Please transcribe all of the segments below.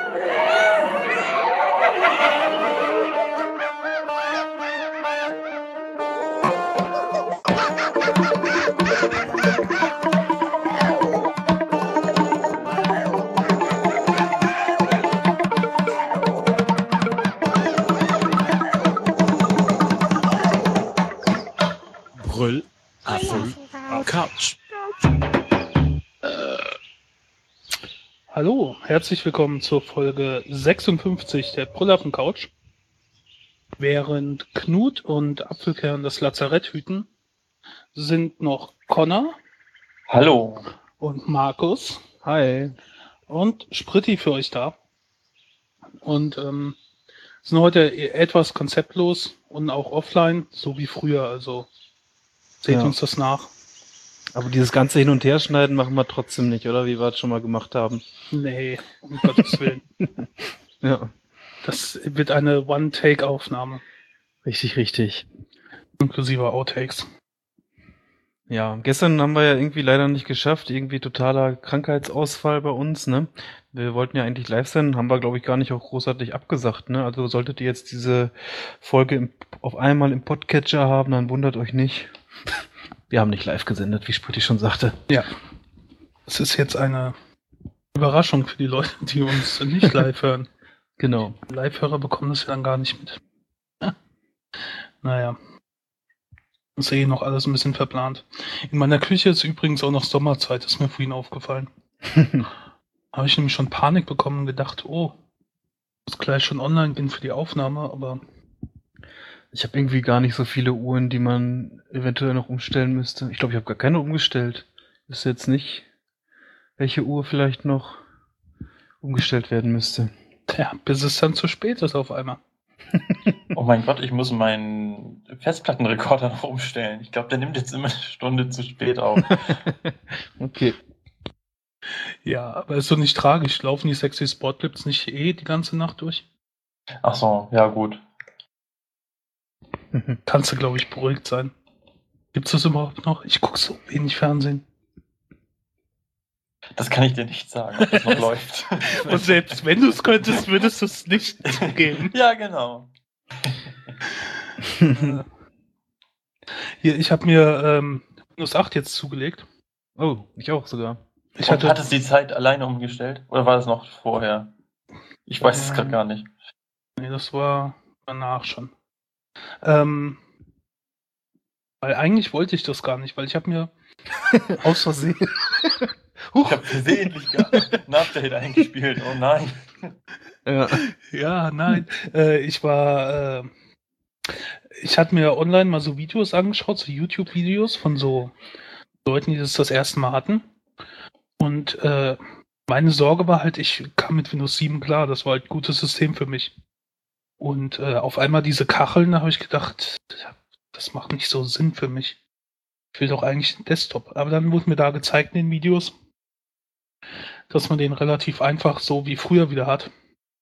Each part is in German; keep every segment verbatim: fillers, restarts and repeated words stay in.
Couch. Äh. Hallo, herzlich willkommen zur Folge sechsundfünfzig der Brüllaffen Couch. Während Knut und Apfelkern das Lazarett hüten, sind noch Connor. Hallo. Und Markus. Hi. Und Spritti für euch da. Und ähm, sind heute etwas konzeptlos und auch offline, so wie früher, also seht Ja. uns das nach. Aber dieses ganze Hin- und Herschneiden machen wir trotzdem nicht, oder? Wie wir es schon mal gemacht haben. Nee, um Gottes Willen. Ja. Das wird eine One-Take-Aufnahme. Richtig, richtig. Inklusive Outtakes. Ja, gestern haben wir ja irgendwie leider nicht geschafft. Irgendwie totaler Krankheitsausfall bei uns, ne? Wir wollten ja eigentlich live sein, haben wir, glaube ich, gar nicht auch großartig abgesagt, ne? Also solltet ihr jetzt diese Folge im, auf einmal im Podcatcher haben, dann wundert euch nicht. Wir haben nicht live gesendet, wie Spritti schon sagte. Ja. Es ist jetzt eine Überraschung für die Leute, die uns nicht live hören. Genau. Live-Hörer bekommen das ja dann gar nicht mit. Ja. Naja. Das ist eh noch alles ein bisschen verplant. In meiner Küche ist übrigens auch noch Sommerzeit, ist mir vorhin aufgefallen. Habe ich nämlich schon Panik bekommen und gedacht, oh, ich muss gleich schon online gehen für die Aufnahme, aber ich habe irgendwie gar nicht so viele Uhren, die man eventuell noch umstellen müsste. Ich glaube, ich habe gar keine umgestellt. Ist jetzt nicht, welche Uhr vielleicht noch umgestellt werden müsste. ja, bis es dann zu spät ist auf einmal. Oh mein Gott, ich muss meinen Festplattenrekorder noch umstellen. Ich glaube, der nimmt jetzt immer eine Stunde zu spät auf. Okay. Ja, aber ist doch nicht tragisch. Laufen die sexy Sportclips nicht eh die ganze Nacht durch? Ach so, ja gut. Kannst du, glaube ich, beruhigt sein. Gibt's das überhaupt noch? Ich gucke so wenig Fernsehen. Das kann ich dir nicht sagen, ob das noch läuft. Und selbst wenn du es könntest, würdest du es nicht zugeben. Ja, genau. Äh, Hier, ich habe mir ähm, Windows acht jetzt zugelegt. Oh, ich auch sogar. Ich Und hatte, hattest du die Zeit alleine umgestellt? Oder war das noch vorher? Ich weiß es Ähm, gerade gar nicht. nee, das war danach schon. Ähm, weil eigentlich wollte ich das gar nicht, weil ich habe mir aus Versehen Ich habe versehentlich gar ein Update eingespielt. Oh nein. Ja. Ja, nein. Äh, ich war, äh, ich hatte mir online mal so Videos angeschaut, so YouTube-Videos von so Leuten, die das das erste Mal hatten. Und äh, meine Sorge war halt, ich kam mit Windows sieben klar. Das war halt ein gutes System für mich. Und äh, auf einmal diese Kacheln, da habe ich gedacht, das macht nicht so Sinn für mich. Ich will doch eigentlich einen Desktop. Aber dann wurde mir da gezeigt in den Videos, dass man den relativ einfach so wie früher wieder hat.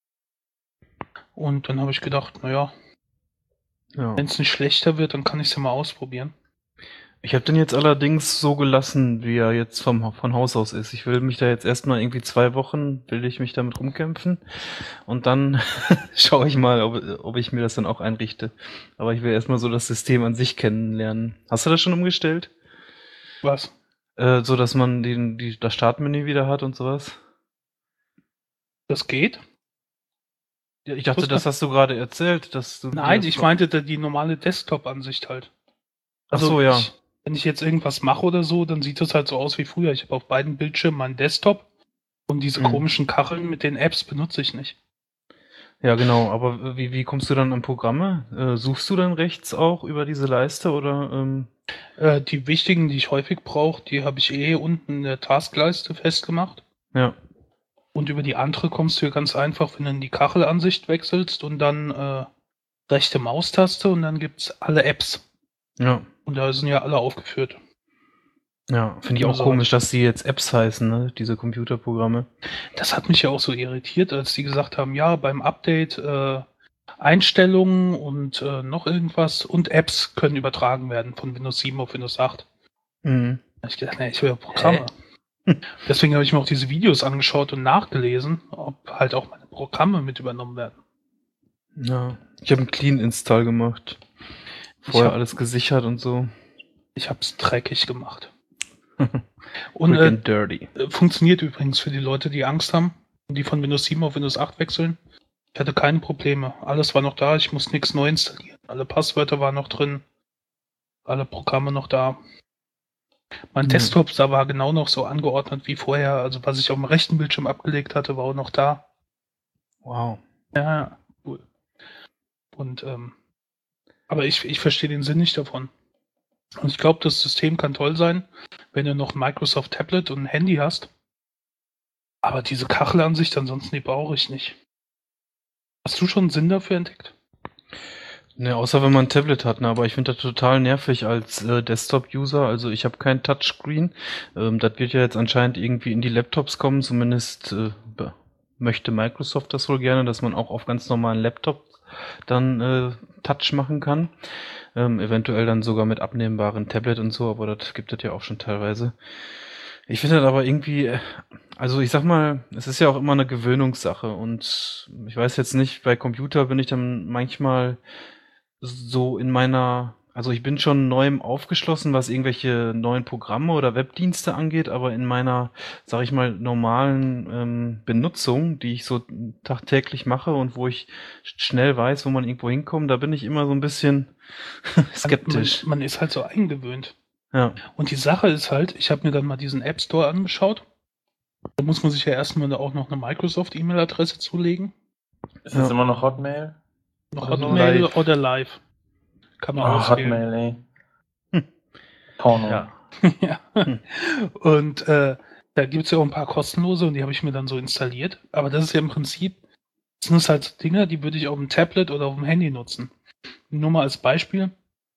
Und dann habe ich gedacht, naja, Ja. wenn es nicht schlechter wird, dann kann ich es ja mal ausprobieren. Ich habe den jetzt allerdings so gelassen, wie er jetzt vom, von Haus aus ist. Ich will mich da jetzt erstmal irgendwie zwei Wochen, will ich mich damit rumkämpfen. Und dann schaue ich mal, ob, ob ich mir das dann auch einrichte. Aber ich will erstmal so das System an sich kennenlernen. Hast du das schon umgestellt? Was? Äh, so, dass man den, die, das Startmenü wieder hat und sowas? Das geht? Ja, ich dachte, Wusste- das hast du gerade erzählt. Dass du Nein, das- ich meinte da die normale Desktop-Ansicht halt. Ach so, ja. Ich, wenn ich jetzt irgendwas mache oder so, dann sieht das halt so aus wie früher. Ich habe auf beiden Bildschirmen meinen Desktop und diese Mhm. komischen Kacheln mit den Apps benutze ich nicht. Ja, genau. Aber wie, wie kommst du dann an Programme? Äh, suchst du dann rechts auch über diese Leiste oder? Ähm... Äh, die wichtigen, die ich häufig brauche, die habe ich eh unten in der Taskleiste festgemacht. Ja. Und über die andere kommst du ja ganz einfach, wenn du in die Kachelansicht wechselst und dann äh, rechte Maustaste und dann gibt's alle Apps. Ja. Und da sind ja alle aufgeführt. Ja, finde ich auch Also- komisch, dass die jetzt Apps heißen, ne? Diese Computerprogramme. Das hat mich ja auch so irritiert, als die gesagt haben, ja, beim Update äh, Einstellungen und äh, noch irgendwas und Apps können übertragen werden von Windows sieben auf Windows acht. Mhm. Da hab ich gedacht, nee, ich will ja Programme. Deswegen habe ich mir auch diese Videos angeschaut und nachgelesen, ob halt auch meine Programme mit übernommen werden. Ja, ich habe einen Clean-Install gemacht. Vorher hab- alles gesichert und so. Ich habe es dreckig gemacht. Und Quick äh, and dirty. äh, funktioniert übrigens für die Leute, die Angst haben und die von Windows sieben auf Windows acht wechseln. Ich hatte keine Probleme. Alles war noch da, ich musste nichts neu installieren. Alle Passwörter waren noch drin. Alle Programme noch da. Mein Ja. Desktop da war genau noch so angeordnet wie vorher. Also was ich auf dem rechten Bildschirm abgelegt hatte, war auch noch da. Wow. Ja, cool. Und ähm, aber ich, ich verstehe den Sinn nicht davon. Und ich glaube, das System kann toll sein, wenn du noch ein Microsoft Tablet und ein Handy hast. Aber diese Kachelansicht ansonsten, die brauche ich nicht. Hast du schon einen Sinn dafür entdeckt? Ne, außer wenn man ein Tablet hat, ne, aber ich finde das total nervig als äh, Desktop-User. Also ich habe kein Touchscreen. Ähm, das wird ja jetzt anscheinend irgendwie in die Laptops kommen. Zumindest äh, be- möchte Microsoft das wohl gerne, dass man auch auf ganz normalen Laptops dann äh, Touch machen kann. Ähm, eventuell dann sogar mit abnehmbaren Tablet und so, aber das gibt es ja auch schon teilweise. Ich finde das aber irgendwie, äh, also ich sag mal, es ist ja auch immer eine Gewöhnungssache und ich weiß jetzt nicht, bei Computer bin ich dann manchmal so in meiner, also ich bin schon neuem aufgeschlossen, was irgendwelche neuen Programme oder Webdienste angeht, aber in meiner, sag ich mal, normalen ähm, Benutzung, die ich so tagtäglich mache und wo ich sch- schnell weiß, wo man irgendwo hinkommt, da bin ich immer so ein bisschen skeptisch. Man, man ist halt so eingewöhnt. Ja. Und die Sache ist halt, ich habe mir dann mal diesen App Store angeschaut. Da muss man sich ja erstmal auch noch eine Microsoft-E-Mail-Adresse zulegen. Ist das Ja. immer noch Hotmail? Noch Oder so? Hotmail Live. oder Live. Kann man Oh, auswählen. Hotmail, ey. Hm. Porno. Ja. Ja. Hm. Und äh, da gibt es ja auch ein paar kostenlose und die habe ich mir dann so installiert. Aber das ist ja im Prinzip, das sind halt so Dinge, die würde ich auf dem Tablet oder auf dem Handy nutzen. Nur mal als Beispiel.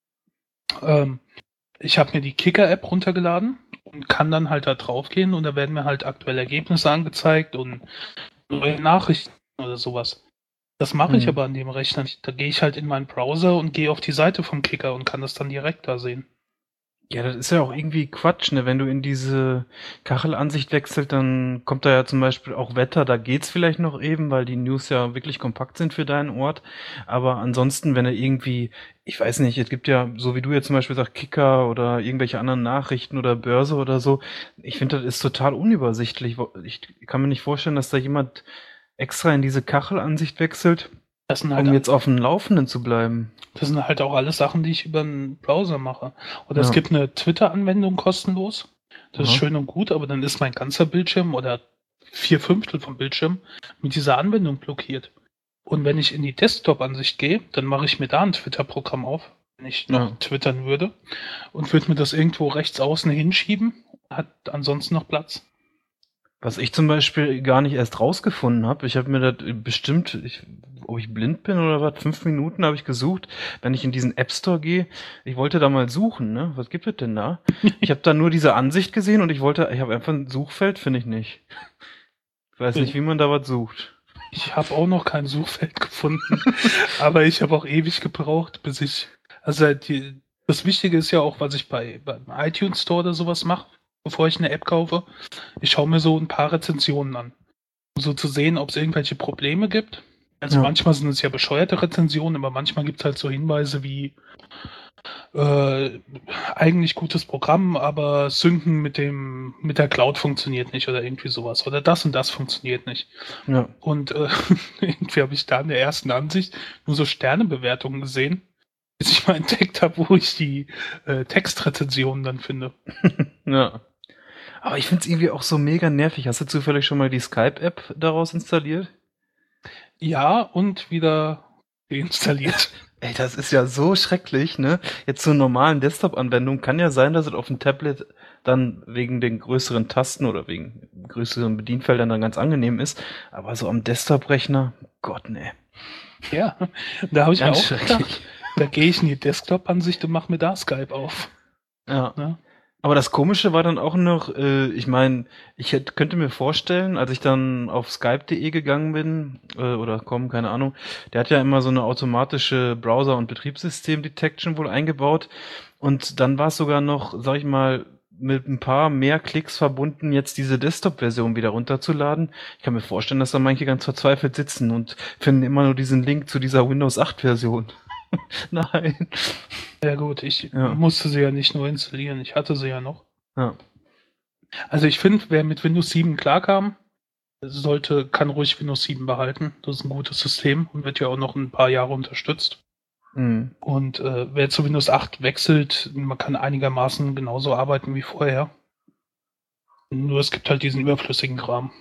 Ähm, ich habe mir die Kicker-App runtergeladen und kann dann halt da drauf gehen und da werden mir halt aktuelle Ergebnisse angezeigt und neue Nachrichten oder sowas. Das mache ich Hm. aber an dem Rechner nicht. Da gehe ich halt in meinen Browser und gehe auf die Seite vom Kicker und kann das dann direkt da sehen. Ja, das ist ja auch irgendwie Quatsch, ne? Wenn du in diese Kachelansicht wechselst, dann kommt da ja zum Beispiel auch Wetter, da geht's vielleicht noch eben, weil die News ja wirklich kompakt sind für deinen Ort. Aber ansonsten, wenn er irgendwie, ich weiß nicht, es gibt ja, so wie du jetzt zum Beispiel sagst, Kicker oder irgendwelche anderen Nachrichten oder Börse oder so, ich finde, das ist total unübersichtlich. Ich kann mir nicht vorstellen, dass da jemand extra in diese Kachelansicht wechselt, Das sind halt, um jetzt auf dem Laufenden zu bleiben. das sind halt auch alles Sachen, die ich über einen Browser mache. Oder es Ja. gibt eine Twitter-Anwendung kostenlos. Das ist Aha. schön und gut, aber dann ist mein ganzer Bildschirm oder vier Fünftel vom Bildschirm mit dieser Anwendung blockiert. Und wenn ich in die Desktop-Ansicht gehe, dann mache ich mir da ein Twitter-Programm auf, wenn ich noch Ja. twittern würde, und würde mir das irgendwo rechts außen hinschieben. Hat ansonsten noch Platz. Was ich zum Beispiel gar nicht erst rausgefunden habe, ich habe mir das bestimmt, ich, ob ich blind bin oder was, fünf Minuten habe ich gesucht, wenn ich in diesen App Store gehe. Ich wollte da mal suchen, ne? Was gibt es denn da? Ich habe da nur diese Ansicht gesehen und ich wollte, ich habe einfach ein Suchfeld, finde ich nicht. Ich weiß nicht, wie man da was sucht. Ich habe auch noch kein Suchfeld gefunden, aber ich habe auch ewig gebraucht, bis ich. Also die, das Wichtige ist ja auch, was ich bei beim iTunes Store oder sowas mache, bevor ich eine App kaufe. Ich schaue mir so ein paar Rezensionen an, um so zu sehen, ob es irgendwelche Probleme gibt. Also Ja. manchmal sind es ja bescheuerte Rezensionen, aber manchmal gibt es halt so Hinweise wie äh, eigentlich gutes Programm, aber Synken mit dem mit der Cloud funktioniert nicht oder irgendwie sowas. Oder das und das funktioniert nicht. Ja. Und äh, irgendwie habe ich da in der ersten Ansicht nur so Sternebewertungen gesehen, bis ich mal entdeckt habe, wo ich die äh, Textrezensionen dann finde. Ja. Aber ich finde es irgendwie auch so mega nervig. Hast du zufällig schon mal die Skype-App daraus installiert? Ja, und wieder deinstalliert. Ey, das ist ja so schrecklich, ne? Jetzt zur normalen Desktop-Anwendung kann ja sein, dass es auf dem Tablet dann wegen den größeren Tasten oder wegen größeren Bedienfeldern dann ganz angenehm ist. Aber so am Desktop-Rechner, Gott, ne. Ja, da habe ich mir Ganz auch schrecklich. gedacht, da gehe ich in die Desktop-Ansicht und mache mir da Skype auf. Ja. Ne? Aber das Komische war dann auch noch, äh, ich meine, ich hätte, könnte mir vorstellen, als ich dann auf skype punkt de gegangen bin, äh, oder komm, keine Ahnung, der hat ja immer so eine automatische Browser- und Betriebssystem-Detection wohl eingebaut. Und dann war es sogar noch, sag ich mal, mit ein paar mehr Klicks verbunden, jetzt diese Desktop-Version wieder runterzuladen. Ich kann mir vorstellen, dass da manche ganz verzweifelt sitzen und finden immer nur diesen Link zu dieser Windows acht Version. Nein. Ja gut, ich Ja. musste sie ja nicht nur installieren, ich hatte sie ja noch. Ja. Also ich finde, wer mit Windows sieben klarkam, sollte, kann ruhig Windows sieben behalten. Das ist ein gutes System und wird ja auch noch ein paar Jahre unterstützt. Mhm. Und äh, wer zu Windows acht wechselt, man kann einigermaßen genauso arbeiten wie vorher. Nur es gibt halt diesen überflüssigen Kram,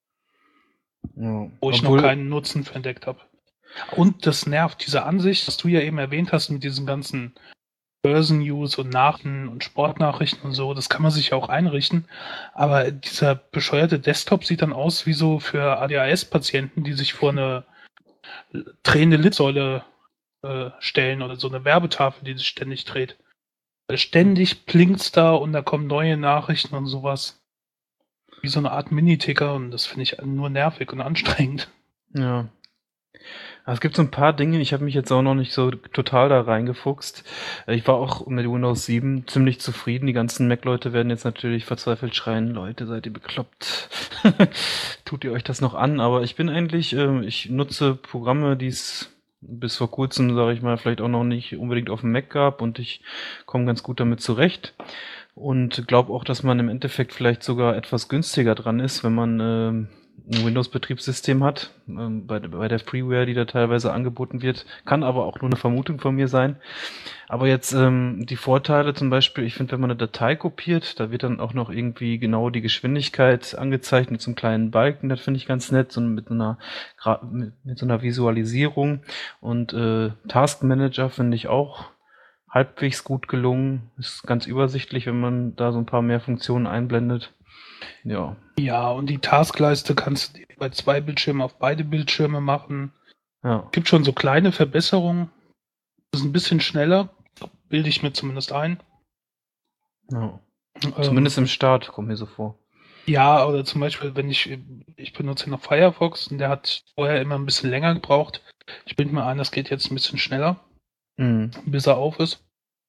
Ja. wo ich Obwohl- noch keinen Nutzen für entdeckt habe. Und das nervt, diese Ansicht, was du ja eben erwähnt hast mit diesen ganzen Börsennews und Nachrichten und Sportnachrichten und so, das kann man sich ja auch einrichten. Aber dieser bescheuerte Desktop sieht dann aus wie so für A D H S-Patienten, die sich vor eine drehende Litsäule äh, stellen oder so eine Werbetafel, die sich ständig dreht. Weil ständig blinkt's da und da kommen neue Nachrichten und sowas. Wie so eine Art Miniticker und das finde ich nur nervig und anstrengend. Ja. Es gibt so ein paar Dinge, ich habe mich jetzt auch noch nicht so total da reingefuchst. Ich war auch mit Windows sieben ziemlich zufrieden. Die ganzen Mac-Leute werden jetzt natürlich verzweifelt schreien, Leute, seid ihr bekloppt? Tut ihr euch das noch an? Aber ich bin eigentlich, äh, ich nutze Programme, die es bis vor kurzem, sage ich mal, vielleicht auch noch nicht unbedingt auf dem Mac gab und ich komme ganz gut damit zurecht. Und glaube auch, dass man im Endeffekt vielleicht sogar etwas günstiger dran ist, wenn man ähm, ein Windows-Betriebssystem hat, ähm, bei, bei der Freeware, die da teilweise angeboten wird. Kann aber auch nur eine Vermutung von mir sein. Aber jetzt ähm, die Vorteile zum Beispiel, ich finde, wenn man eine Datei kopiert, da wird dann auch noch irgendwie genau die Geschwindigkeit angezeigt mit so einem kleinen Balken, das finde ich ganz nett, so mit so einer, gra- mit, mit so einer Visualisierung. Und äh, Task Manager finde ich auch halbwegs gut gelungen. Ist ganz übersichtlich, wenn man da so ein paar mehr Funktionen einblendet. Ja. Ja, und die Taskleiste kannst du bei zwei Bildschirmen auf beide Bildschirme machen. Ja. Gibt schon so kleine Verbesserungen. Das ist ein bisschen schneller, bilde ich mir zumindest ein. ja. Ähm, Zumindest im Start kommt mir so vor. Ja, oder zum Beispiel, wenn ich, ich benutze noch Firefox und der hat vorher immer ein bisschen länger gebraucht. Ich bilde mir ein, das geht jetzt ein bisschen schneller, Mhm. bis er auf ist.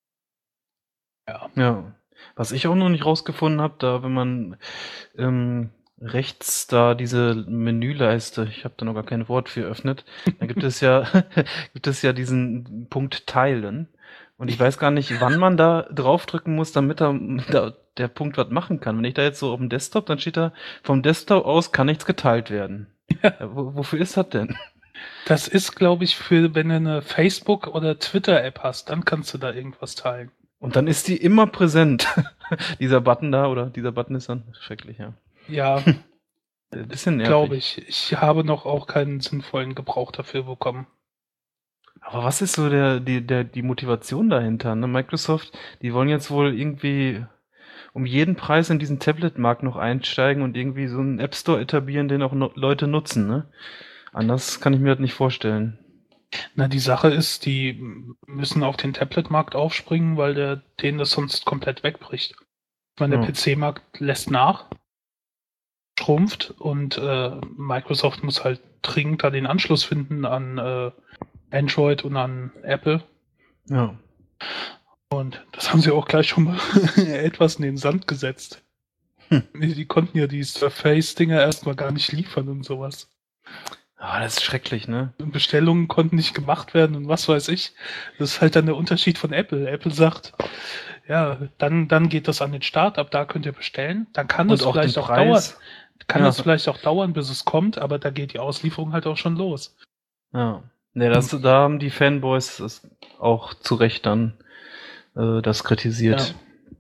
Ja. Ja. Was ich auch noch nicht rausgefunden habe, da wenn man ähm, rechts da diese Menüleiste, ich habe da noch gar kein Wort für öffnet, da gibt es ja gibt es ja diesen Punkt Teilen und ich weiß gar nicht, wann man da draufdrücken muss, damit da, da der Punkt was machen kann. Wenn ich da jetzt so auf dem Desktop, dann steht da, vom Desktop aus kann nichts geteilt werden. Ja. Ja, wo, wofür ist das denn? Das ist, glaube ich, für, wenn du eine Facebook- oder Twitter-App hast, dann kannst du da irgendwas teilen. Und dann ist die immer präsent. Dieser Button da, oder dieser Button ist dann schrecklich, ja. Ja, Ein bisschen nervig. glaube ich. Ich habe noch auch keinen sinnvollen Gebrauch dafür bekommen. Aber was ist so der, die, der, die Motivation dahinter? Ne? Microsoft, die wollen jetzt wohl irgendwie um jeden Preis in diesen Tablet-Markt noch einsteigen und irgendwie so einen App Store etablieren, den auch no- Leute nutzen, ne? Anders kann ich mir das nicht vorstellen. Na, die Sache ist, die müssen auf den Tablet-Markt aufspringen, weil der denen das sonst komplett wegbricht. Ich meine, der Ja. P C-Markt lässt nach, schrumpft und äh, Microsoft muss halt dringend da den Anschluss finden an äh, Android und an Apple. Ja. Und das haben sie auch gleich schon mal etwas in den Sand gesetzt. Hm. Die, die konnten ja die Surface-Dinger erstmal gar nicht liefern und sowas. Ah, das ist schrecklich, ne? Bestellungen konnten nicht gemacht werden und was weiß ich. Das ist halt dann der Unterschied von Apple. Apple sagt, ja, dann, dann geht das an den Start, ab da könnt ihr bestellen. Dann kann das Und auch vielleicht den auch Preis. dauern. Kann Ja. das vielleicht auch dauern, bis es kommt, aber da geht die Auslieferung halt auch schon los. Ja. Ne, das, da haben die Fanboys das auch zu Recht dann äh, das kritisiert.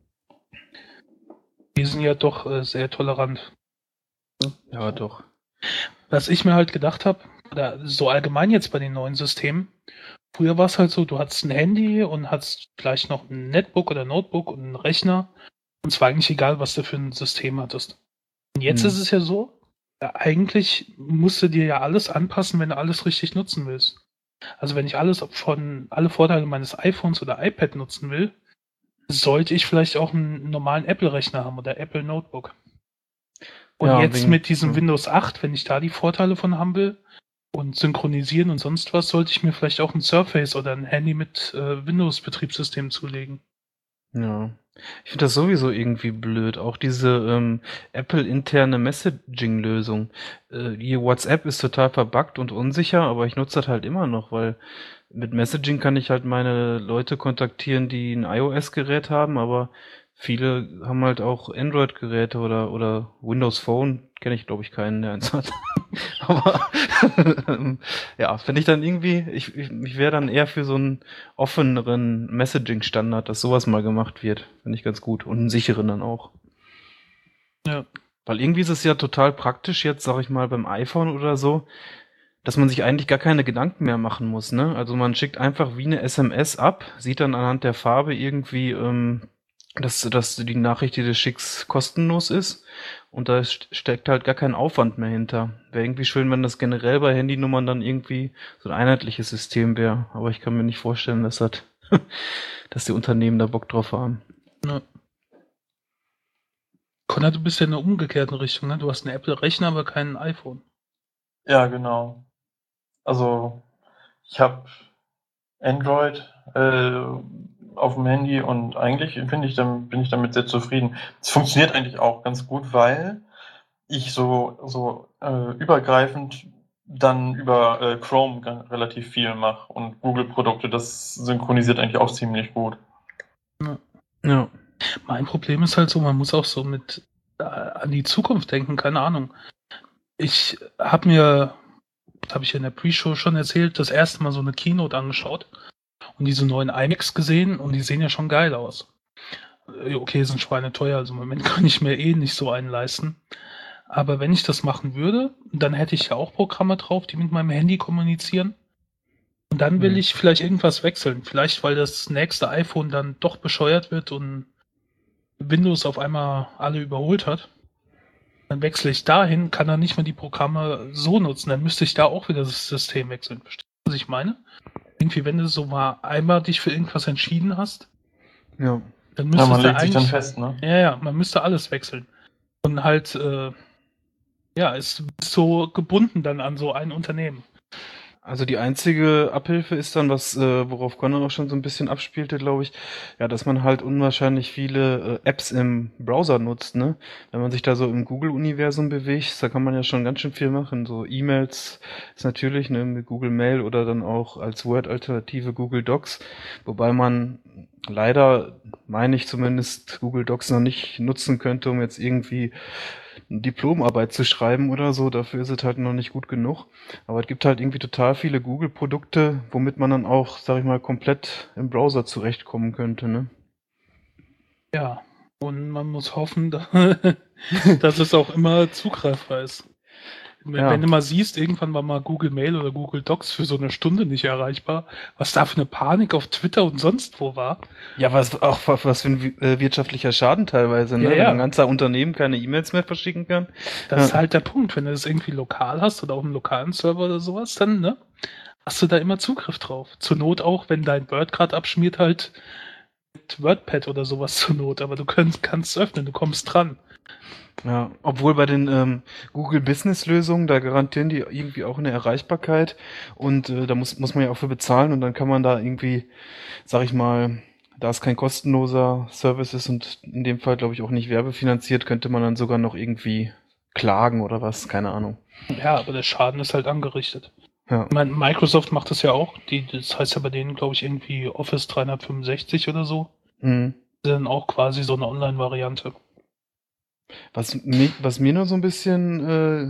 Die sind ja doch äh, sehr tolerant. Ja, doch. Was ich mir halt gedacht habe, oder so allgemein jetzt bei den neuen Systemen, früher war es halt so, du hattest ein Handy und hattest vielleicht noch ein Netbook oder Notebook und einen Rechner und es war eigentlich egal, was du für ein System hattest. Und jetzt Hm. ist es ja so, ja, eigentlich musst du dir ja alles anpassen, wenn du alles richtig nutzen willst. Also wenn ich alles von, alle Vorteile meines iPhones oder iPad nutzen will, sollte ich vielleicht auch einen normalen Apple-Rechner haben oder Apple Notebook. Und Ja, jetzt wegen- mit diesem ja. Windows acht, wenn ich da die Vorteile von haben will und synchronisieren und sonst was, sollte ich mir vielleicht auch ein Surface oder ein Handy mit äh, Windows-Betriebssystem zulegen. Ja. Ich finde das sowieso irgendwie blöd. Auch diese ähm, Apple-interne Messaging-Lösung. Äh, die WhatsApp ist total verbuggt und unsicher, aber ich nutze das halt immer noch, weil mit Messaging kann ich halt meine Leute kontaktieren, die ein iOS-Gerät haben, aber viele haben halt auch Android-Geräte oder, oder Windows Phone. Kenne ich, glaube ich, keinen, der eins hat. Aber ähm, ja, finde ich dann irgendwie, ich, ich, ich wäre dann eher für so einen offeneren Messaging-Standard, dass sowas mal gemacht wird. Finde ich ganz gut. Und einen sicheren dann auch. Ja. Weil irgendwie ist es ja total praktisch jetzt, sag ich mal, beim iPhone oder so, dass man sich eigentlich gar keine Gedanken mehr machen muss, ne? Also man schickt einfach wie eine S M S ab, sieht dann anhand der Farbe irgendwie, ähm, dass, dass die Nachricht, die du schickst, kostenlos ist. Und da st- steckt halt gar kein Aufwand mehr hinter. Wäre irgendwie schön, wenn das generell bei Handynummern dann irgendwie so ein einheitliches System wäre. Aber ich kann mir nicht vorstellen, dass das, dass die Unternehmen da Bock drauf haben. Ja. Konrad, du bist ja in der umgekehrten Richtung, ne? Du hast einen Apple-Rechner, aber kein iPhone. Ja, genau. Also ich habe Android äh, auf dem Handy und eigentlich finde ich, dann bin ich damit sehr zufrieden. Es funktioniert eigentlich auch ganz gut, weil ich so so äh, übergreifend dann über äh, Chrome gan- relativ viel mache und Google-Produkte, das synchronisiert eigentlich auch ziemlich gut. Ja. Mein Problem ist halt so, man muss auch so mit äh, an die Zukunft denken, keine Ahnung. Ich habe mir, habe ich in der Pre-Show schon erzählt, das erste Mal so eine Keynote angeschaut und diese neuen iMacs gesehen und die sehen ja schon geil aus. Äh, Okay, sind schweineteuer, also im Moment kann ich mir eh nicht so einen leisten. Aber wenn ich das machen würde, dann hätte ich ja auch Programme drauf, die mit meinem Handy kommunizieren. Und dann will Mhm. ich vielleicht irgendwas wechseln. Vielleicht, weil das nächste iPhone dann doch bescheuert wird und Windows auf einmal alle überholt hat. Dann wechsle ich dahin, kann dann nicht mehr die Programme so nutzen. Dann müsste ich da auch wieder das System wechseln. Verstehst du, was ich meine? Irgendwie, wenn du so mal einmal dich für irgendwas entschieden hast, Ja. dann Ja, müsstest man du legt sich dann eigentlich. fest, ne? Ja, ja, man müsste alles wechseln. Und halt, äh, ja, ist so gebunden dann an so ein Unternehmen. Also die einzige Abhilfe ist dann, was, äh, worauf Conor auch schon so ein bisschen abspielte, glaube ich, ja, dass man halt unwahrscheinlich viele äh, Apps im Browser nutzt, ne? Wenn man sich da so im Google-Universum bewegt, da kann man ja schon ganz schön viel machen. So E-Mails ist natürlich, ne, mit Google Mail oder dann auch als Word-Alternative Google Docs, wobei man leider, meine ich zumindest, Google Docs noch nicht nutzen könnte, um jetzt irgendwie eine Diplomarbeit zu schreiben oder so. Dafür ist es halt noch nicht gut genug. Aber es gibt halt irgendwie total viele Google-Produkte, womit man dann auch, sag ich mal, komplett im Browser zurechtkommen könnte, ne? Ja, und man muss hoffen, da- dass es auch immer zugreifbar ist. Wenn, Ja. wenn du mal siehst, irgendwann war mal Google Mail oder Google Docs für so eine Stunde nicht erreichbar, was da für eine Panik auf Twitter und sonst wo war. Ja, was auch was für ein wi- äh, wirtschaftlicher Schaden teilweise, ne? Ja, Wenn ja. ein ganzer Unternehmen keine E-Mails mehr verschicken kann. Das Ja. ist halt der Punkt. Wenn du das irgendwie lokal hast oder auf einem lokalen Server oder sowas, dann, ne, hast du da immer Zugriff drauf. Zur Not auch, wenn dein Word gerade abschmiert, halt mit WordPad oder sowas zur Not. Aber du kannst, kannst es öffnen, du kommst dran. Ja, obwohl bei den ähm, Google Business Lösungen, da garantieren die irgendwie auch eine Erreichbarkeit und äh, da muss muss man ja auch für bezahlen und dann kann man da irgendwie, sag ich mal, da es kein kostenloser Service ist und in dem Fall glaube ich auch nicht werbefinanziert, könnte man dann sogar noch irgendwie klagen oder was, keine Ahnung. Ja, aber der Schaden ist halt angerichtet. Ja. Ich meine, Microsoft macht das ja auch. Die, das heißt ja bei denen, glaube ich, irgendwie Office dreihundertfünfundsechzig oder so. Mhm. Das ist dann auch quasi so eine Online-Variante. Was mir, was mir nur so ein bisschen, äh,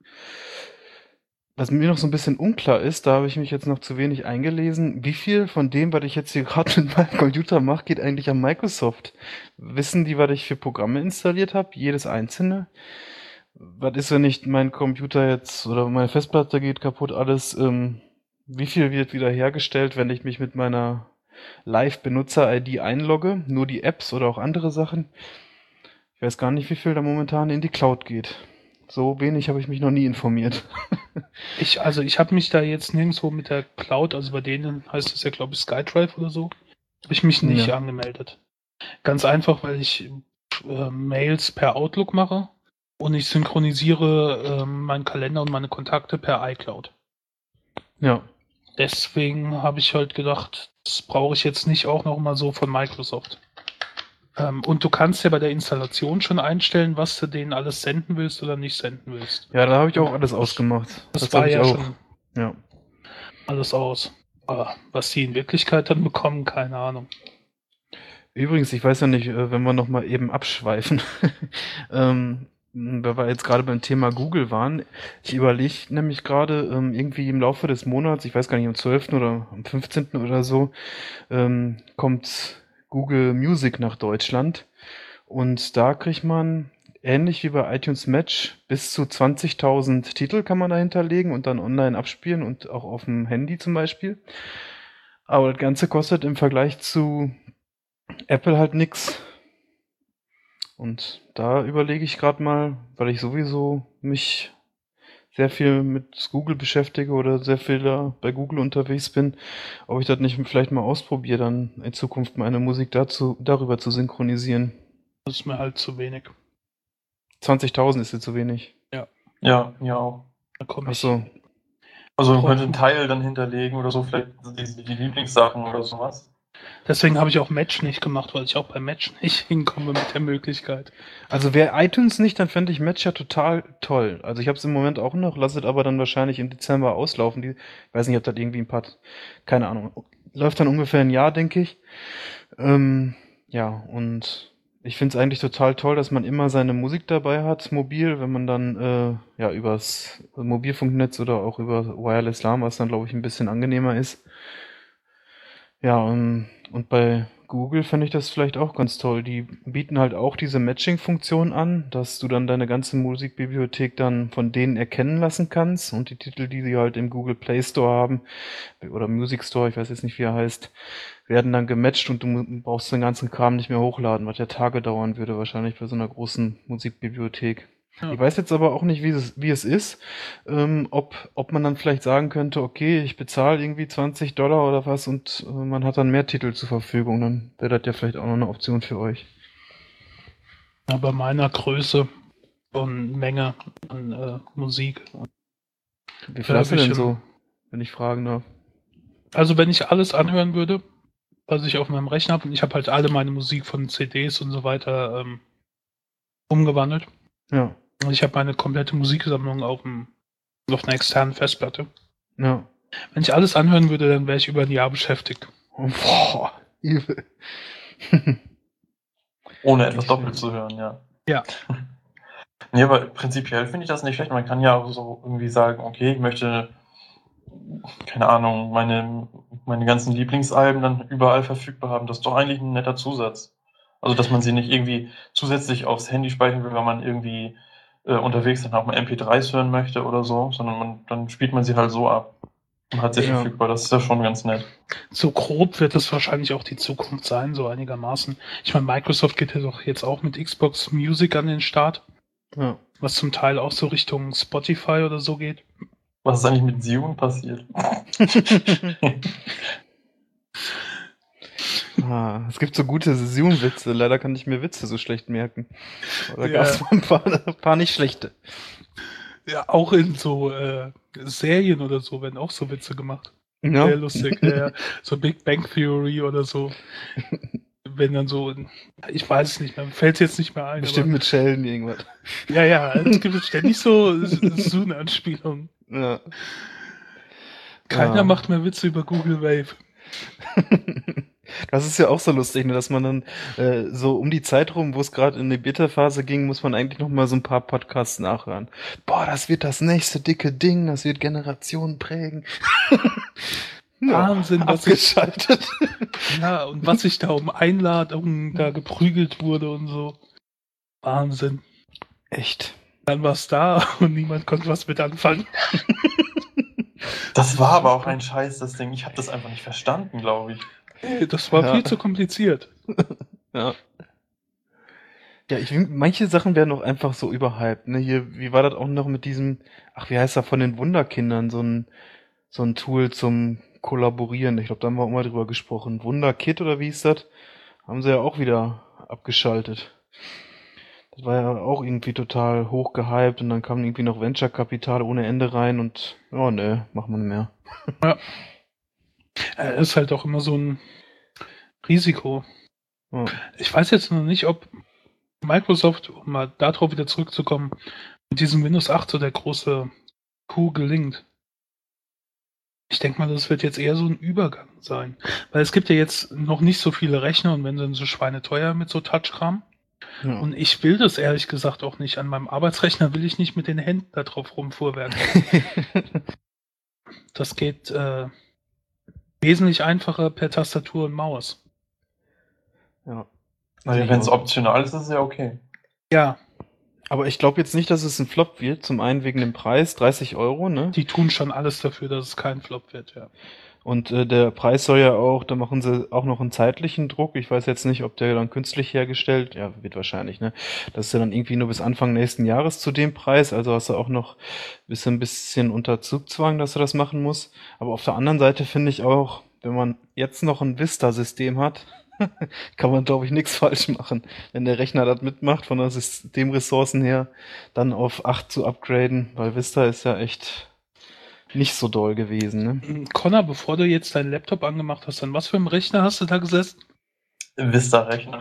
was mir noch so ein bisschen unklar ist, da habe ich mich jetzt noch zu wenig eingelesen, wie viel von dem, was ich jetzt hier gerade mit meinem Computer mache, geht eigentlich an Microsoft? Wissen die, was ich für Programme installiert habe? Jedes einzelne? Was ist, wenn ich mein Computer jetzt oder meine Festplatte geht kaputt, alles, ähm, wie viel wird wieder hergestellt, wenn ich mich mit meiner Live-Benutzer-I D einlogge? Nur die Apps oder auch andere Sachen? Ich weiß gar nicht, wie viel da momentan in die Cloud geht. So wenig habe ich mich noch nie informiert. Ich, also ich habe mich da jetzt nirgendwo mit der Cloud, also bei denen heißt es ja, glaube ich, SkyDrive oder so, habe ich mich nicht Ja. angemeldet. Ganz einfach, weil ich äh, Mails per Outlook mache und ich synchronisiere äh, meinen Kalender und meine Kontakte per iCloud. Ja. Deswegen habe ich halt gedacht, das brauche ich jetzt nicht auch noch mal so von Microsoft. Ähm, und du kannst ja bei der Installation schon einstellen, was du denen alles senden willst oder nicht senden willst. Ja, da habe ich auch alles ausgemacht. Das, Das war habe ich ja auch. schon Ja. alles aus. Aber was die in Wirklichkeit dann bekommen, keine Ahnung. Übrigens, ich weiß ja nicht, äh, wenn wir noch mal eben abschweifen, ähm, weil wir jetzt gerade beim Thema Google waren. Ich überlege nämlich gerade ähm, irgendwie im Laufe des Monats, ich weiß gar nicht, am zwölften oder am fünfzehnten oder so, ähm, kommt Google Music nach Deutschland. Und da kriegt man, ähnlich wie bei iTunes Match, bis zu zwanzigtausend Titel kann man da hinterlegen und dann online abspielen und auch auf dem Handy zum Beispiel. Aber das Ganze kostet im Vergleich zu Apple halt nix. Und da überlege ich gerade mal, weil ich sowieso mich sehr viel mit Google beschäftige oder sehr viel da bei Google unterwegs bin, ob ich das nicht vielleicht mal ausprobiere, dann in Zukunft meine Musik dazu, darüber zu synchronisieren. Das ist mir halt zu wenig. zwanzigtausend ist dir zu wenig. Ja, mir auch. Da komme Ach ich. so. Also man Boah. könnte einen Teil dann hinterlegen oder so, vielleicht die, die Lieblingssachen oder sowas. Deswegen habe ich auch Match nicht gemacht, weil ich auch bei Match nicht hinkomme mit der Möglichkeit. Also wäre iTunes nicht, dann fände ich Match ja total toll. Also ich habe es im Moment auch noch, lasse es aber dann wahrscheinlich im Dezember auslaufen. Die, ich weiß nicht, ob das irgendwie ein paar, keine Ahnung, läuft dann ungefähr ein Jahr, denke ich. Ähm, ja, und ich finde es eigentlich total toll, dass man immer seine Musik dabei hat, mobil, wenn man dann äh, ja übers Mobilfunknetz oder auch über Wireless LAN, was dann glaube ich ein bisschen angenehmer ist. Ja, und, und bei Google finde ich das vielleicht auch ganz toll. Die bieten halt auch diese Matching-Funktion an, dass du dann deine ganze Musikbibliothek dann von denen erkennen lassen kannst und die Titel, die sie halt im Google Play Store haben oder Music Store, ich weiß jetzt nicht, wie er heißt, werden dann gematcht und du mu- brauchst den ganzen Kram nicht mehr hochladen, was ja Tage dauern würde wahrscheinlich bei so einer großen Musikbibliothek. Ja. Ich weiß jetzt aber auch nicht, wie es, wie es ist, ähm, ob, ob man dann vielleicht sagen könnte, okay, ich bezahle irgendwie zwanzig Dollar oder was und äh, man hat dann mehr Titel zur Verfügung, dann wäre das ja vielleicht auch noch eine Option für euch. Ja, bei meiner Größe und Menge an äh, Musik. Wie viel hast du hab ich denn im- so, wenn ich fragen darf? Also wenn ich alles anhören würde, was ich auf meinem Rechner habe, und ich habe halt alle meine Musik von C Ds und so weiter ähm, umgewandelt. Ja, Und ich habe meine komplette Musiksammlung auf, dem, auf einer externen Festplatte. ja. Wenn ich alles anhören würde, dann wäre ich über ein Jahr beschäftigt. Oh, boah, übel. Ohne etwas Ich- doppelt zu hören, ja. Ja. Nee, aber prinzipiell finde ich das nicht schlecht. Man kann ja auch so irgendwie sagen, okay, ich möchte, keine Ahnung, meine, meine ganzen Lieblingsalben dann überall verfügbar haben. Das ist doch eigentlich ein netter Zusatz. Also, dass man sie nicht irgendwie zusätzlich aufs Handy speichern will, wenn man irgendwie äh, unterwegs dann auch mal M P dreis hören möchte oder so, sondern man, dann spielt man sie halt so ab und hat sie Ja. verfügbar. Das ist ja schon ganz nett. So grob wird es wahrscheinlich auch die Zukunft sein, so einigermaßen. Ich meine, Microsoft geht ja doch jetzt auch mit Xbox Music an den Start, Ja. was zum Teil auch so Richtung Spotify oder so geht. Was ist eigentlich mit Zune passiert? Ah, es gibt so gute Zoom-Witze, leider kann ich mir Witze so schlecht merken. Aber da Ja. gab es mal ein paar, ein paar nicht schlechte. Ja, auch in so äh, Serien oder so werden auch so Witze gemacht. Ja. Sehr lustig. Ja, ja. So Big Bang Theory oder so. Wenn dann so, ich weiß es nicht mehr, fällt es jetzt nicht mehr ein. Bestimmt mit Sheldon irgendwas. Aber, ja, ja, es gibt ständig so Zoom-Anspielungen. Ja. Keiner Ja. macht mehr Witze über Google Wave. Das ist ja auch so lustig, ne, dass man dann äh, so um die Zeit rum, wo es gerade in die Beta-Phase ging, muss man eigentlich noch mal so ein paar Podcasts nachhören. Boah, das wird das nächste dicke Ding, das wird Generationen prägen. Wahnsinn, was ich, abgeschaltet. ja, und was sich da um Einladungen da geprügelt wurde und so. Wahnsinn. Echt. Dann war es da und niemand konnte was mit anfangen. Das war aber auch ein Scheiß, das Ding. Ich habe das einfach nicht verstanden, glaube ich. Das war Ja. viel zu kompliziert. Ja. Ja, ich find, manche Sachen werden auch einfach so überhyped, ne? Hier, wie war das auch noch mit diesem, ach, wie heißt das von den Wunderkindern, so ein, so ein Tool zum Kollaborieren. Ich glaube, da haben wir auch mal drüber gesprochen. Wunderkid oder wie hieß das? Haben sie ja auch wieder abgeschaltet. Das war ja auch irgendwie total hoch gehypt und dann kam irgendwie noch Venture-Kapital ohne Ende rein und, oh ne, machen wir nicht mehr. Ja, ist halt auch immer so ein Risiko. Ja. Ich weiß jetzt noch nicht, ob Microsoft, um mal darauf wieder zurückzukommen, mit diesem Windows acht so der große Coup gelingt. Ich denke mal, das wird jetzt eher so ein Übergang sein. Weil es gibt ja jetzt noch nicht so viele Rechner und wenn sind so schweineteuer mit so Touchkram. Ja. Und ich will das ehrlich gesagt auch nicht. An meinem Arbeitsrechner will ich nicht mit den Händen da drauf rumfuhrwerken. Das geht äh, wesentlich einfacher per Tastatur und Maus. Ja. Also, wenn es optional ist, ist es ja okay. Ja, Aber ich glaube jetzt nicht, dass es ein Flop wird. Zum einen wegen dem Preis, dreißig Euro, ne? die tun schon alles dafür, dass es kein Flop wird, ja. Und äh, der Preis soll ja auch, da machen sie auch noch einen zeitlichen Druck. Ich weiß jetzt nicht, ob der dann künstlich hergestellt, ja, wird wahrscheinlich, ne? Das ist ja dann irgendwie nur bis Anfang nächsten Jahres zu dem Preis. Also hast du auch noch ein bisschen, bisschen unter Zugzwang, dass du das machen musst. Aber auf der anderen Seite finde ich auch, wenn man jetzt noch ein Vista-System hat, kann man, glaube ich, nichts falsch machen. Wenn der Rechner das mitmacht, von den Systemressourcen her, dann auf acht zu upgraden, weil Vista ist ja echt nicht so doll gewesen, ne? Connor, bevor du jetzt deinen Laptop angemacht hast, an was für einem Rechner hast du da gesessen? Vista-Rechner.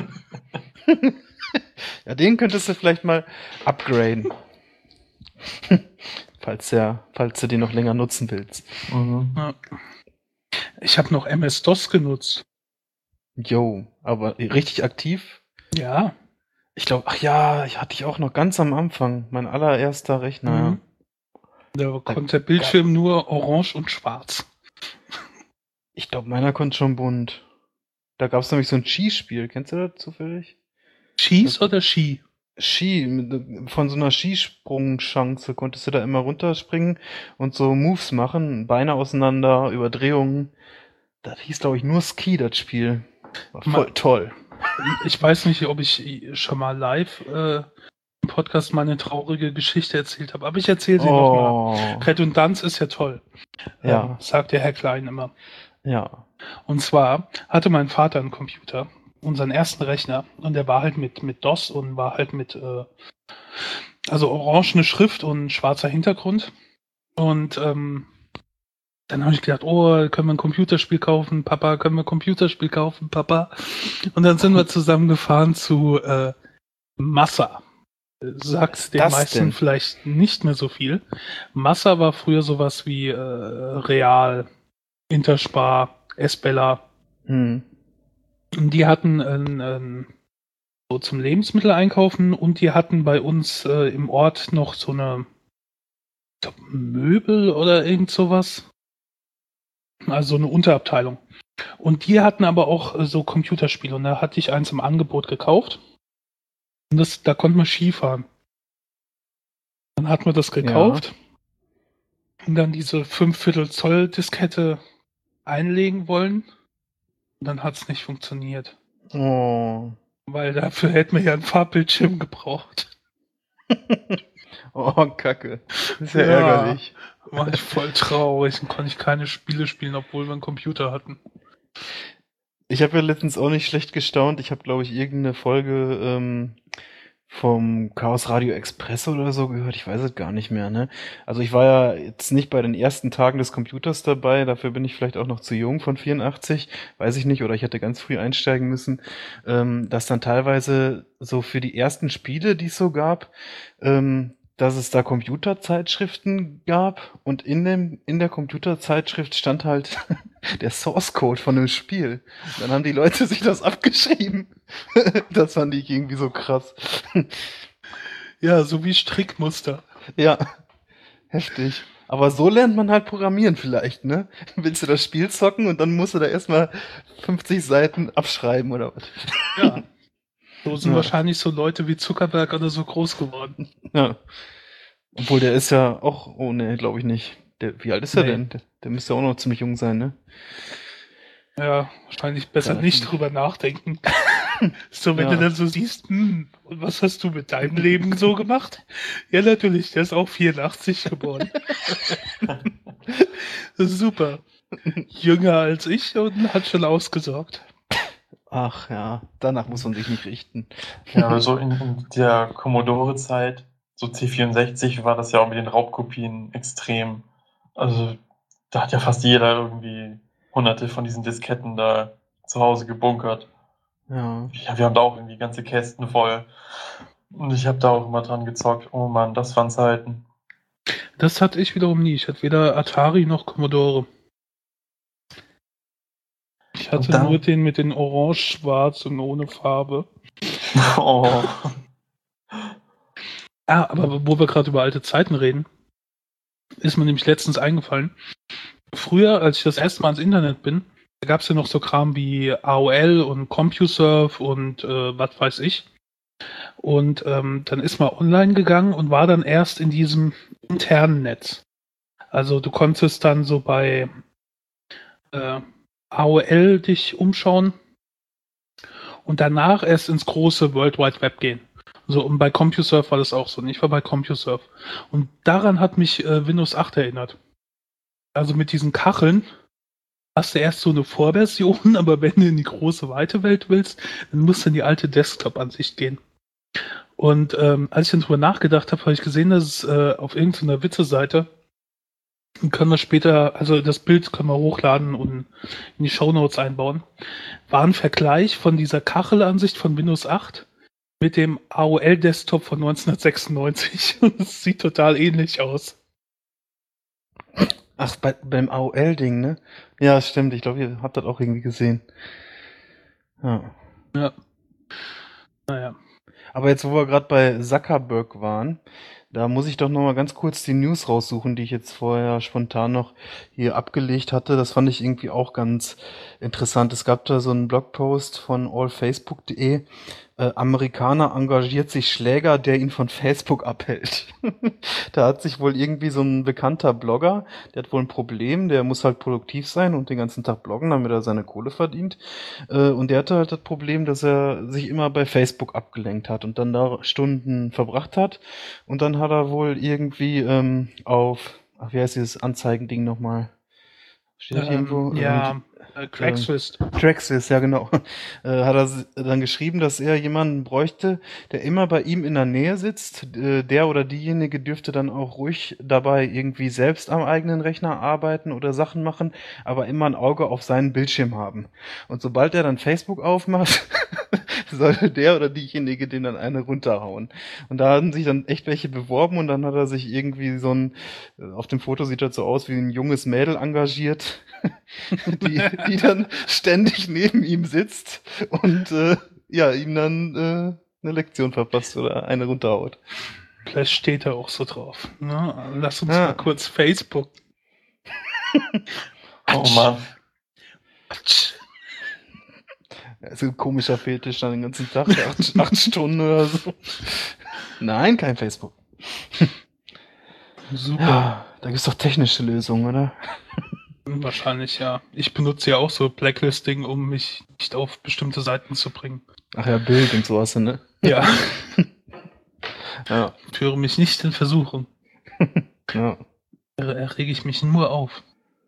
Ja, den könntest du vielleicht mal upgraden. falls, ja, falls du den noch länger nutzen willst. Mhm. Ja. Ich habe noch M S-DOS genutzt. Jo, aber richtig aktiv? Ja. Ich glaube, ach ja, ich hatte ich auch noch ganz am Anfang, mein allererster Rechner. Mhm. Da konnte der Bildschirm nur orange und schwarz. Ich glaube, meiner konnte schon bunt. Da gab es nämlich so ein Skispiel, kennst du das zufällig? Schieß oder Ski? Ski, mit- von so einer Skisprungschance konntest du da immer runterspringen und so Moves machen, Beine auseinander, Überdrehungen. Das hieß, glaube ich, nur Ski, das Spiel. War voll Ma- toll. Ich weiß nicht, ob ich schon mal live äh, im Podcast meine traurige Geschichte erzählt habe, aber ich erzähle sie nochmal. Oh, Redundanz ist ja toll, Ja. ähm, sagt der Herr Klein immer. ja. Und zwar hatte mein Vater einen Computer, unseren ersten Rechner, und der war halt mit, mit DOS und war halt mit, äh, also orangene Schrift und schwarzer Hintergrund. Und ähm, dann habe ich gedacht, oh, können wir ein Computerspiel kaufen, Papa, können wir ein Computerspiel kaufen, Papa? Und dann sind wir zusammengefahren zu äh, Massa. Sagt den das meisten denn? vielleicht nicht mehr so viel. Massa war früher sowas wie äh, Real, Interspar, S-Bella. Hm. Und die hatten ein, ein, so zum Lebensmittel einkaufen und die hatten bei uns äh, im Ort noch so eine ich glaub, Möbel oder irgend sowas. Also eine Unterabteilung. Und die hatten aber auch äh, so Computerspiele und da hatte ich eins im Angebot gekauft. Und das, da konnte man Skifahren. Dann hat man das gekauft und dann diese fünf Viertel Zoll Diskette einlegen wollen. Und dann hat es nicht funktioniert. Oh. Weil dafür hätten wir ja einen Farbbildschirm gebraucht. Oh, Kacke. Das ist ja, Ja. ärgerlich. War ich voll traurig und konnte ich keine Spiele spielen, obwohl wir einen Computer hatten. Ich habe ja letztens auch nicht schlecht gestaunt. Ich habe, glaube ich, irgendeine Folge ähm, vom Chaos Radio Express oder so gehört. Ich weiß es gar nicht mehr, ne? Also ich war ja jetzt nicht bei den ersten Tagen des Computers dabei. Dafür bin ich vielleicht auch noch zu jung von vierundachtzig. Weiß ich nicht. Oder ich hätte ganz früh einsteigen müssen. Ähm, dass dann teilweise so für die ersten Spiele, die es so gab, ähm, dass es da Computerzeitschriften gab und in dem in der Computerzeitschrift stand halt der Source Code von dem Spiel. Dann haben die Leute sich das abgeschrieben. Das fand ich irgendwie so krass. Ja, so wie Strickmuster. Ja, heftig. Aber so lernt man halt Programmieren vielleicht, ne? Willst du das Spiel zocken und dann musst du da erstmal fünfzig Seiten abschreiben oder was? Ja. So sind Ja. wahrscheinlich so Leute wie Zuckerberg oder so groß geworden. Ja. Obwohl der ist ja auch, oh ne, glaube ich nicht. Der, wie alt ist er Nee. denn? Der, der müsste auch noch ziemlich jung sein, ne? Ja, wahrscheinlich besser Ja, nicht stimmt. drüber nachdenken. So, wenn Ja. du dann so siehst, hm, und was hast du mit deinem Leben so gemacht? Ja, natürlich, der ist auch vierundachtzig geboren. Das ist super. Jünger als ich und hat schon ausgesorgt. Ach ja, danach muss man sich nicht richten. Ja, aber so in, in der Commodore-Zeit, so C vierundsechzig, war das ja auch mit den Raubkopien extrem. Also, da hat ja fast jeder irgendwie hunderte von diesen Disketten da zu Hause gebunkert. Ja. Ja, wir haben da auch irgendwie ganze Kästen voll. Und ich habe da auch immer dran gezockt. Oh Mann, das waren Zeiten. Das hatte ich wiederum nie. Ich hatte weder Atari noch Commodore. Ich hatte Und dann- nur den mit den orange-schwarz und ohne Farbe. Oh. Ah, aber wo wir gerade über alte Zeiten reden, ist mir nämlich letztens eingefallen. Früher, als ich das erste Mal ins Internet bin, da gab es ja noch so Kram wie A O L und CompuServe und äh, was weiß ich. Und ähm, dann ist man online gegangen und war dann erst in diesem internen Netz. Also du konntest dann so bei äh, A O L dich umschauen und danach erst ins große World Wide Web gehen. So, und bei CompuServe war das auch so. Und ich war bei CompuServe. Und daran hat mich äh, Windows acht erinnert. Also mit diesen Kacheln hast du erst so eine Vorversion, aber wenn du in die große, weite Welt willst, dann musst du in die alte Desktop-Ansicht gehen. Und ähm, als ich dann drüber nachgedacht habe, habe ich gesehen, dass es äh, auf irgendeiner Witze-Seite können wir später, also das Bild können wir hochladen und in die Shownotes einbauen, war ein Vergleich von dieser Kachelansicht von Windows acht mit dem A O L-Desktop von neunzehnhundertsechsundneunzig. Und es sieht total ähnlich aus. Ach, bei, beim A O L-Ding, ne? Ja, stimmt. Ich glaube, ihr habt das auch irgendwie gesehen. Ja. Ja. Naja. Aber jetzt, wo wir gerade bei Zuckerberg waren, da muss ich doch noch mal ganz kurz die News raussuchen, die ich jetzt vorher spontan noch hier abgelegt hatte. Das fand ich irgendwie auch ganz interessant. Es gab da so einen Blogpost von allfacebook punkt de. Äh, Amerikaner engagiert sich Schläger, der ihn von Facebook abhält. Da hat sich wohl irgendwie so ein bekannter Blogger, der hat wohl ein Problem, der muss halt produktiv sein und den ganzen Tag bloggen, damit er seine Kohle verdient. Äh, und der hatte halt das Problem, dass er sich immer bei Facebook abgelenkt hat und dann da Stunden verbracht hat. Und dann hat er wohl irgendwie ähm, auf, ach, wie heißt dieses Anzeigending nochmal? Steht das Ähm, irgendwo? ja, Ähm, äh, Craigslist. Traxxas, ja genau. Äh, hat er s- dann geschrieben, dass er jemanden bräuchte, der immer bei ihm in der Nähe sitzt. Äh, der oder diejenige dürfte dann auch ruhig dabei irgendwie selbst am eigenen Rechner arbeiten oder Sachen machen, aber immer ein Auge auf seinen Bildschirm haben. Und sobald er dann Facebook aufmacht, sollte der oder diejenige den dann eine runterhauen. Und da haben sich dann echt welche beworben und dann hat er sich irgendwie so ein, äh, auf dem Foto sieht das so aus wie ein junges Mädel engagiert, die, die dann ständig neben ihm sitzt und äh, ja, ihm dann äh, eine Lektion verpasst oder eine runterhaut. Vielleicht steht er auch so drauf. Ne? Lass uns Ja. mal kurz Facebook. Oh Mann. Atsch. Also ein komischer Fetisch dann den ganzen Tag, acht, acht Stunden oder so. Nein, kein Facebook. Super. Ja, da gibt's doch technische Lösungen, oder? Wahrscheinlich, ja. Ich benutze ja auch so Blacklisting, um mich nicht auf bestimmte Seiten zu bringen. Ach ja, Bild und so hast du, ne? Ja, Ja, führe mich nicht in Versuchung. ja. Da errege ich mich nur auf.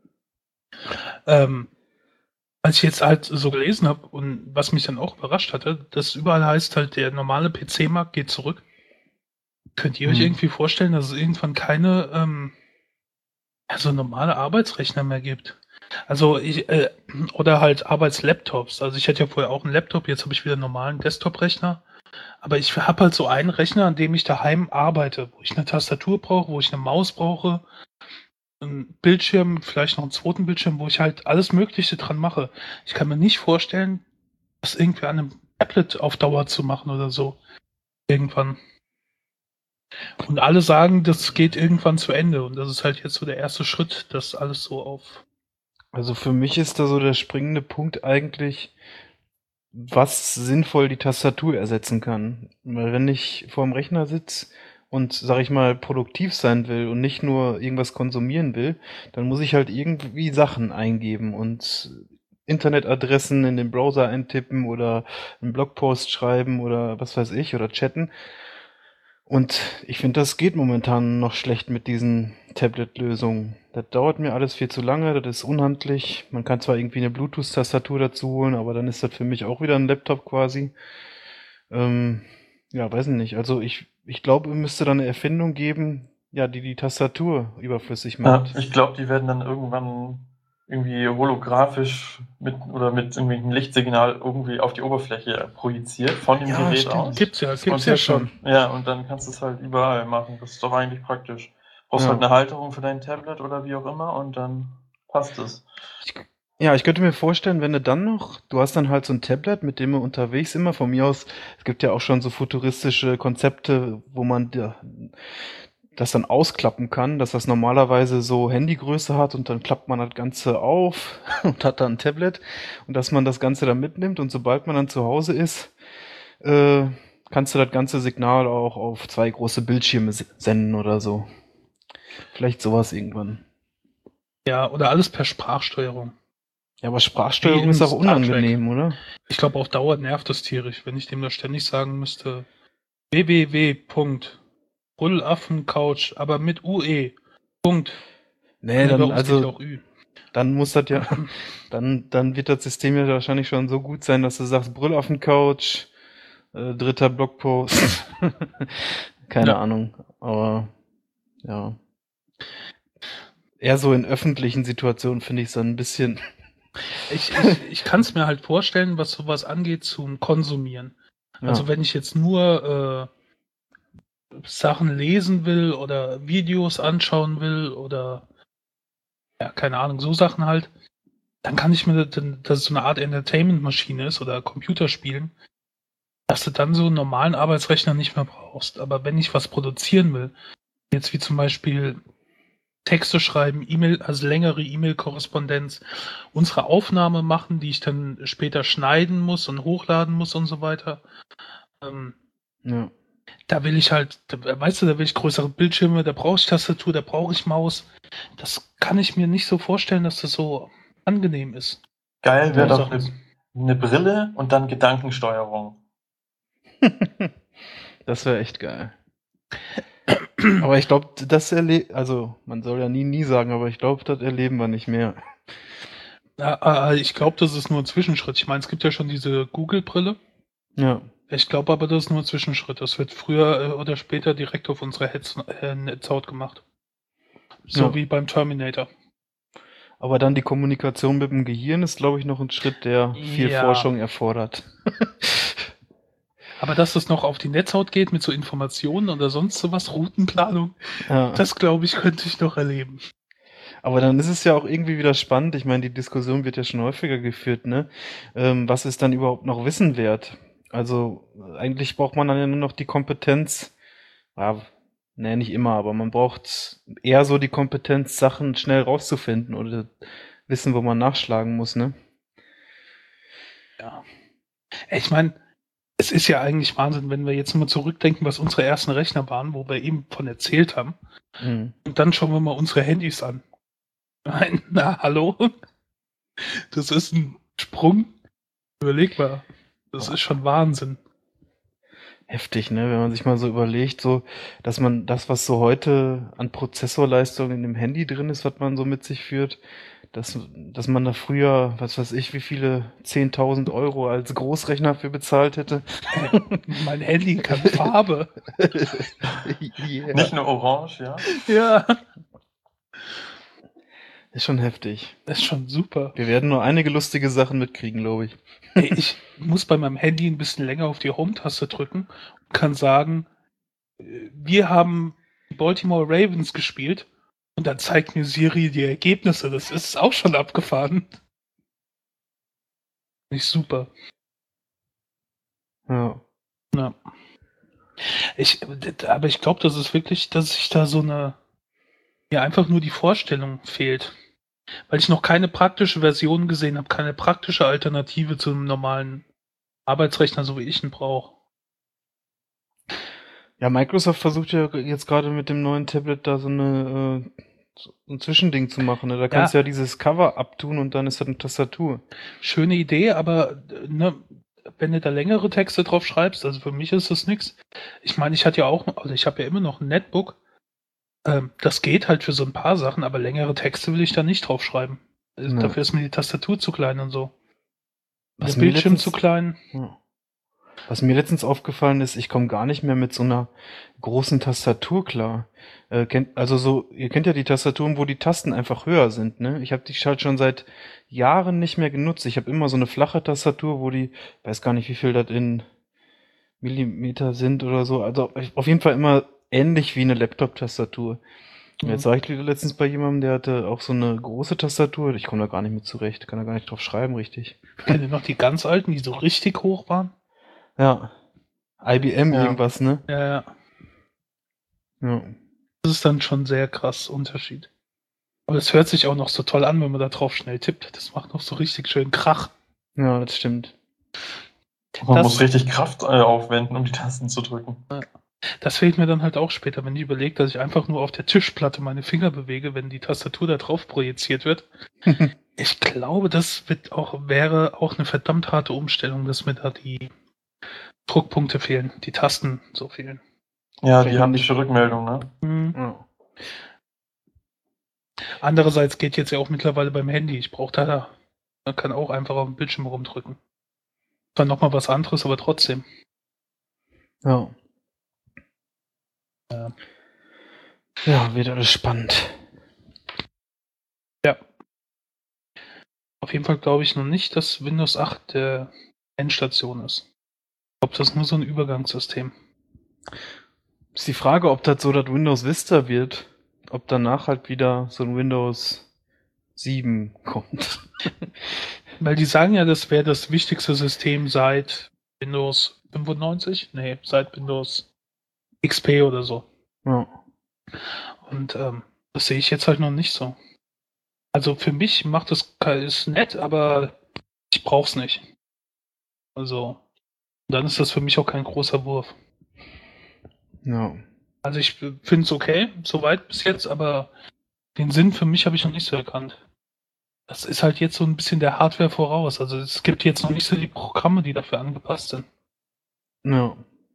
Ähm, als ich jetzt halt so gelesen habe und was mich dann auch überrascht hatte, dass überall heißt halt, der normale P C-Markt geht zurück. Könnt ihr euch Hm. irgendwie vorstellen, dass es irgendwann keine ähm, also normale Arbeitsrechner mehr gibt? Also ich, äh, oder halt Arbeitslaptops. Also ich hatte ja vorher auch einen Laptop, jetzt habe ich wieder einen normalen Desktop-Rechner. Aber ich habe halt so einen Rechner, an dem ich daheim arbeite, wo ich eine Tastatur brauche, wo ich eine Maus brauche, einen Bildschirm, vielleicht noch einen zweiten Bildschirm, wo ich halt alles Mögliche dran mache. Ich kann mir nicht vorstellen, das irgendwie an einem Tablet auf Dauer zu machen oder so. Irgendwann. Und alle sagen, das geht irgendwann zu Ende. Und das ist halt jetzt so der erste Schritt, das alles so auf. Also für mich ist da so der springende Punkt eigentlich, was sinnvoll die Tastatur ersetzen kann. Weil wenn ich vorm Rechner sitze und, sag ich mal, produktiv sein will und nicht nur irgendwas konsumieren will, dann muss ich halt irgendwie Sachen eingeben und Internetadressen in den Browser eintippen oder einen Blogpost schreiben oder was weiß ich oder chatten. Und ich finde, das geht momentan noch schlecht mit diesen Tablet-Lösungen. Das dauert mir alles viel zu lange, das ist unhandlich. Man kann zwar irgendwie eine Bluetooth-Tastatur dazu holen, aber dann ist das für mich auch wieder ein Laptop quasi. Ähm, ja, weiß nicht. Also ich, ich glaube, es müsste dann eine Erfindung geben, ja, die die Tastatur überflüssig Ja, macht. ich glaube, die werden dann irgendwann irgendwie holographisch mit oder mit irgendwelchen Lichtsignal irgendwie auf die Oberfläche projiziert von dem Ja, Gerät stimmt. aus. Gibt's ja, Und gibt's ja jetzt schon. Ja, und dann kannst du es halt überall machen. Das ist doch eigentlich praktisch. Brauchst Ja. halt eine Halterung für dein Tablet oder wie auch immer und dann passt es. Ich, ja, ich könnte mir vorstellen, wenn du dann noch, du hast dann halt so ein Tablet, mit dem du unterwegs immer, von mir aus, es gibt ja auch schon so futuristische Konzepte, wo man dir das dann ausklappen kann, dass das normalerweise so Handygröße hat und dann klappt man das Ganze auf und hat dann ein Tablet und dass man das Ganze dann mitnimmt und sobald man dann zu Hause ist, äh, kannst du das ganze Signal auch auf zwei große Bildschirme s- senden oder so. Vielleicht sowas irgendwann. Ja, oder alles per Sprachsteuerung. Ja, aber Wie Sprachsteuerung in ist auch Star unangenehm, oder? Ich glaube, auf Dauer nervt das tierisch, wenn ich dem da ständig sagen müsste, w w w punkt Brüllaffencouch, aber mit U E. Punkt. Nee, Nee, bei dann, uns nicht also, auch Ü. dann muss das ja, dann, dann wird das System ja wahrscheinlich schon so gut sein, dass du sagst, Brüll auf den Couch, äh, dritter Blogpost. Keine Ja. Ahnung, aber ja. Eher so in öffentlichen Situationen finde ich es dann ein bisschen. Ich, ich, ich kann es mir halt vorstellen, was sowas angeht, zum Konsumieren. Ja. Also wenn ich jetzt nur äh, Sachen lesen will oder Videos anschauen will oder ja, keine Ahnung, so Sachen halt, dann kann ich mir, dann, dass es so eine Art Entertainment-Maschine ist oder Computerspielen, dass du dann so einen normalen Arbeitsrechner nicht mehr brauchst. Aber wenn ich was produzieren will, jetzt wie zum Beispiel Texte schreiben, E-Mail, also längere E-Mail-Korrespondenz, unsere Aufnahme machen, die ich dann später schneiden muss und hochladen muss und so weiter. Ähm, Ja. da will ich halt, da, weißt du, da will ich größere Bildschirme, da brauche ich Tastatur, da brauche ich Maus. Das kann ich mir nicht so vorstellen, dass das so angenehm ist. Geil wäre So doch eine, Sachen. eine Brille und dann Gedankensteuerung. Das wäre echt geil. Aber ich glaube, das erlebt, also man soll ja nie, nie sagen, aber ich glaube, das erleben wir nicht mehr. Ja, äh, ich glaube, das ist nur ein Zwischenschritt. Ich meine, es gibt ja schon diese Google-Brille. Ja. Ich glaube aber, das ist nur ein Zwischenschritt. Das wird früher äh, oder später direkt auf unsere Heads, äh, Netzhaut gemacht. So Ja. wie beim Terminator. Aber dann die Kommunikation mit dem Gehirn ist, glaube ich, noch ein Schritt, der viel Ja. Forschung erfordert. Aber dass das noch auf die Netzhaut geht mit so Informationen oder sonst sowas, Routenplanung, Ja. das glaube ich, könnte ich noch erleben. Aber dann ist es ja auch irgendwie wieder spannend. Ich meine, die Diskussion wird ja schon häufiger geführt, ne? Ähm, was ist dann überhaupt noch Wissen wert? Also eigentlich braucht man dann ja nur noch die Kompetenz, ja, ne, nicht immer, aber man braucht eher so die Kompetenz, Sachen schnell rauszufinden oder wissen, wo man nachschlagen muss, ne? Ja. Ich meine, es ist ja eigentlich Wahnsinn, wenn wir jetzt mal zurückdenken, was unsere ersten Rechner waren, wo wir eben von erzählt haben. Mhm. Und dann schauen wir mal unsere Handys an. Nein, na, hallo? Das ist ein Sprung. Überleg mal. Das ist schon Wahnsinn. Heftig, ne? Wenn man sich mal so überlegt, so, dass man das, was so heute an Prozessorleistung in dem Handy drin ist, was man so mit sich führt, dass, dass man da früher, was weiß ich, wie viele zehntausend Euro als Großrechner für bezahlt hätte. Mein Handy kann Farbe. Yeah. Nicht nur orange, ja? Ja. Ist schon heftig. Das ist schon super. Wir werden nur einige lustige Sachen mitkriegen, glaube ich. Ey, ich muss bei meinem Handy ein bisschen länger auf die Home-Taste drücken und kann sagen, äh, wir haben die Baltimore Ravens gespielt und dann zeigt mir Siri die Ergebnisse. Das ist auch schon abgefahren. Nicht super. Ja. Ja. Ich, aber ich glaube, das ist wirklich, dass sich da so eine, ja, einfach nur die Vorstellung fehlt. Weil ich noch keine praktische Version gesehen habe, keine praktische Alternative zu einem normalen Arbeitsrechner, so wie ich ihn brauche. Ja, Microsoft versucht ja jetzt gerade mit dem neuen Tablet da so eine äh, so ein Zwischending zu machen. Ne? Da kannst du ja dieses Cover abtun und dann ist das eine Tastatur. Schöne Idee, aber ne, wenn du da längere Texte drauf schreibst, also für mich ist das nichts. Ich meine, ich hatte ja auch, also ich habe ja immer noch ein Netbook. Ähm, das geht halt für so ein paar Sachen, aber längere Texte will ich da nicht drauf schreiben. Also Ja. dafür ist mir die Tastatur zu klein und so. Was Der mir Bildschirm letztens- zu klein. Ja. Was mir letztens aufgefallen ist, ich komme gar nicht mehr mit so einer großen Tastatur klar. Äh, kennt, also so, ihr kennt ja die Tastaturen, wo die Tasten einfach höher sind, ne? Ich habe die halt schon seit Jahren nicht mehr genutzt. Ich habe immer so eine flache Tastatur, wo die, weiß gar nicht, wie viel das in Millimeter sind oder so. Also auf jeden Fall immer ähnlich wie eine Laptop-Tastatur. Mhm. Jetzt war ich letztens bei jemandem, der hatte auch so eine große Tastatur. Ich komme da gar nicht mit zurecht. Kann da gar nicht drauf schreiben, richtig. Kennt ihr noch die ganz alten, die so richtig hoch waren? Ja. I B M Ja. irgendwas, ne? Ja, ja. Ja. Das ist dann schon sehr krass Unterschied. Aber es hört sich auch noch so toll an, wenn man da drauf schnell tippt. Das macht noch so richtig schön Krach. Ja, das stimmt. Man Das- muss richtig Kraft äh, aufwenden, um die Tasten zu drücken. Das fehlt mir dann halt auch später, wenn ich überlege, dass ich einfach nur auf der Tischplatte meine Finger bewege, wenn die Tastatur da drauf projiziert wird. Ich glaube, das wird auch, wäre auch eine verdammt harte Umstellung, dass mir da die Druckpunkte fehlen, die Tasten so fehlen. Ja, Vielleicht die noch haptische Rückmeldung, ne? Hm. Ja. Andererseits geht jetzt ja auch mittlerweile beim Handy. Ich brauche da, man kann auch einfach auf dem Bildschirm rumdrücken. Zwar nochmal was anderes, aber trotzdem. Ja. Ja. Ja, wird alles spannend. Ja. Auf jeden Fall glaube ich noch nicht, dass Windows acht der Endstation ist. Ich glaube, das ist nur so ein Übergangssystem. Ist die Frage, ob das so das Windows Vista wird. Ob danach halt wieder so ein Windows sieben kommt. Weil die sagen ja, das wäre das wichtigste System seit Windows fünfundneunzig? Nee, seit Windows X P oder so. Ja. Und ähm, das sehe ich jetzt halt noch nicht so. Also für mich macht das ist nett, aber ich brauch's nicht. Also dann ist das für mich auch kein großer Wurf. Ja. Also ich finde es okay, soweit bis jetzt, aber den Sinn für mich habe ich noch nicht so erkannt. Das ist halt jetzt so ein bisschen der Hardware voraus. Also es gibt jetzt noch nicht so die Programme, die dafür angepasst sind. Ja.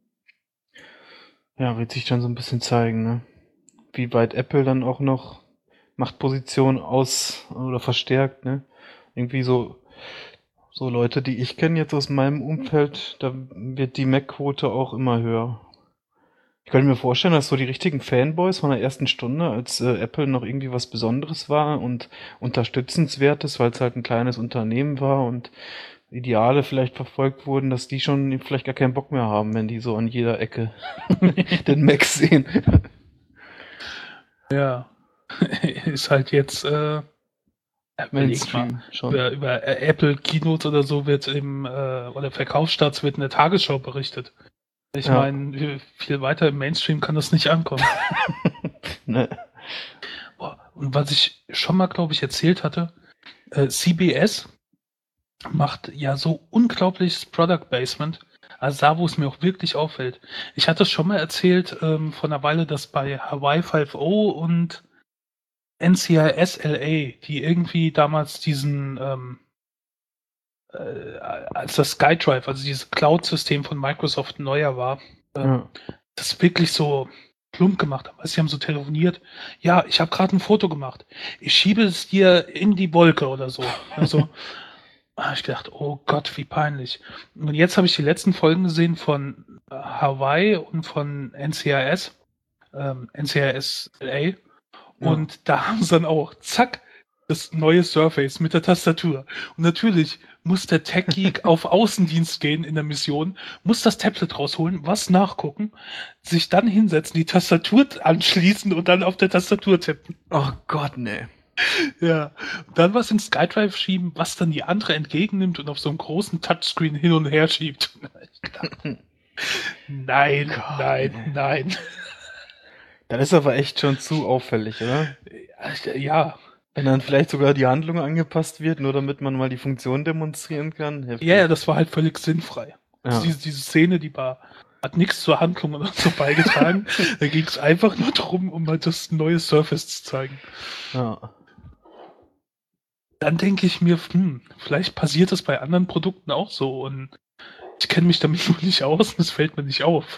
Ja, wird sich dann so ein bisschen zeigen, ne? Wie weit Apple dann auch noch Machtposition aus oder verstärkt, ne? Irgendwie so, so Leute, die ich kenne jetzt aus meinem Umfeld, da wird die Mac-Quote auch immer höher. Ich könnte mir vorstellen, dass so die richtigen Fanboys von der ersten Stunde, als äh, Apple noch irgendwie was Besonderes war und unterstützenswertes, weil es halt ein kleines Unternehmen war und Ideale vielleicht verfolgt wurden, dass die schon vielleicht gar keinen Bock mehr haben, wenn die so an jeder Ecke den Mac sehen. Ja. Ist halt jetzt äh, überleg mal, schon. über, über äh, Apple Keynote oder so wird im äh, oder Verkaufsstarts wird in der Tagesschau berichtet. Ich Ja. meine, viel weiter im Mainstream kann das nicht ankommen. Ne. Boah, und was ich schon mal, glaube ich, erzählt hatte, äh, C B S macht ja so unglaubliches Product Placement. Also da, wo es mir auch wirklich auffällt. Ich hatte es schon mal erzählt ähm, vor einer Weile, dass bei Hawaii fünf O und N C I S L A, die irgendwie damals diesen, ähm, äh, als das SkyDrive, also dieses Cloud-System von Microsoft neuer war, äh, Ja. das wirklich so plump gemacht haben. Also sie haben so telefoniert, ja, ich habe gerade ein Foto gemacht. Ich schiebe es dir in die Wolke oder so. Also da habe ich gedacht, oh Gott, wie peinlich. Und jetzt habe ich die letzten Folgen gesehen von äh, Hawaii und von N C I S, ähm, N C I S L A. Ja. Und da haben sie dann auch, zack, das neue Surface mit der Tastatur. Und natürlich muss der Tech-Geek auf Außendienst gehen in der Mission, muss das Tablet rausholen, was nachgucken, sich dann hinsetzen, die Tastatur anschließen und dann auf der Tastatur tippen. Oh Gott, ne. Ja, dann was in SkyDrive schieben, was dann die andere entgegennimmt und auf so einem großen Touchscreen hin und her schiebt. Ich dachte, nein, Gott, nein, nee. nein. Das ist aber echt schon zu auffällig, oder? Ja, Wenn dann vielleicht sogar die Handlung angepasst wird, nur damit man mal die Funktion demonstrieren kann. Heftig. ja, ja, das war halt völlig sinnfrei. Ja. Also diese, diese Szene, die war, hat nichts zur Handlung oder so beigetragen. Da ging es einfach nur darum, um mal das neue Surface zu zeigen. Ja. Dann denke ich mir, hm, vielleicht passiert das bei anderen Produkten auch so und ich kenne mich damit nur nicht aus und es fällt mir nicht auf.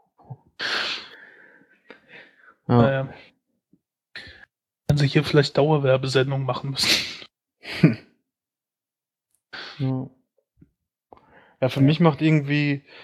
Ja. Naja. Wenn sie hier vielleicht Dauerwerbesendungen machen müssen. Ja. Ja, für mich macht irgendwie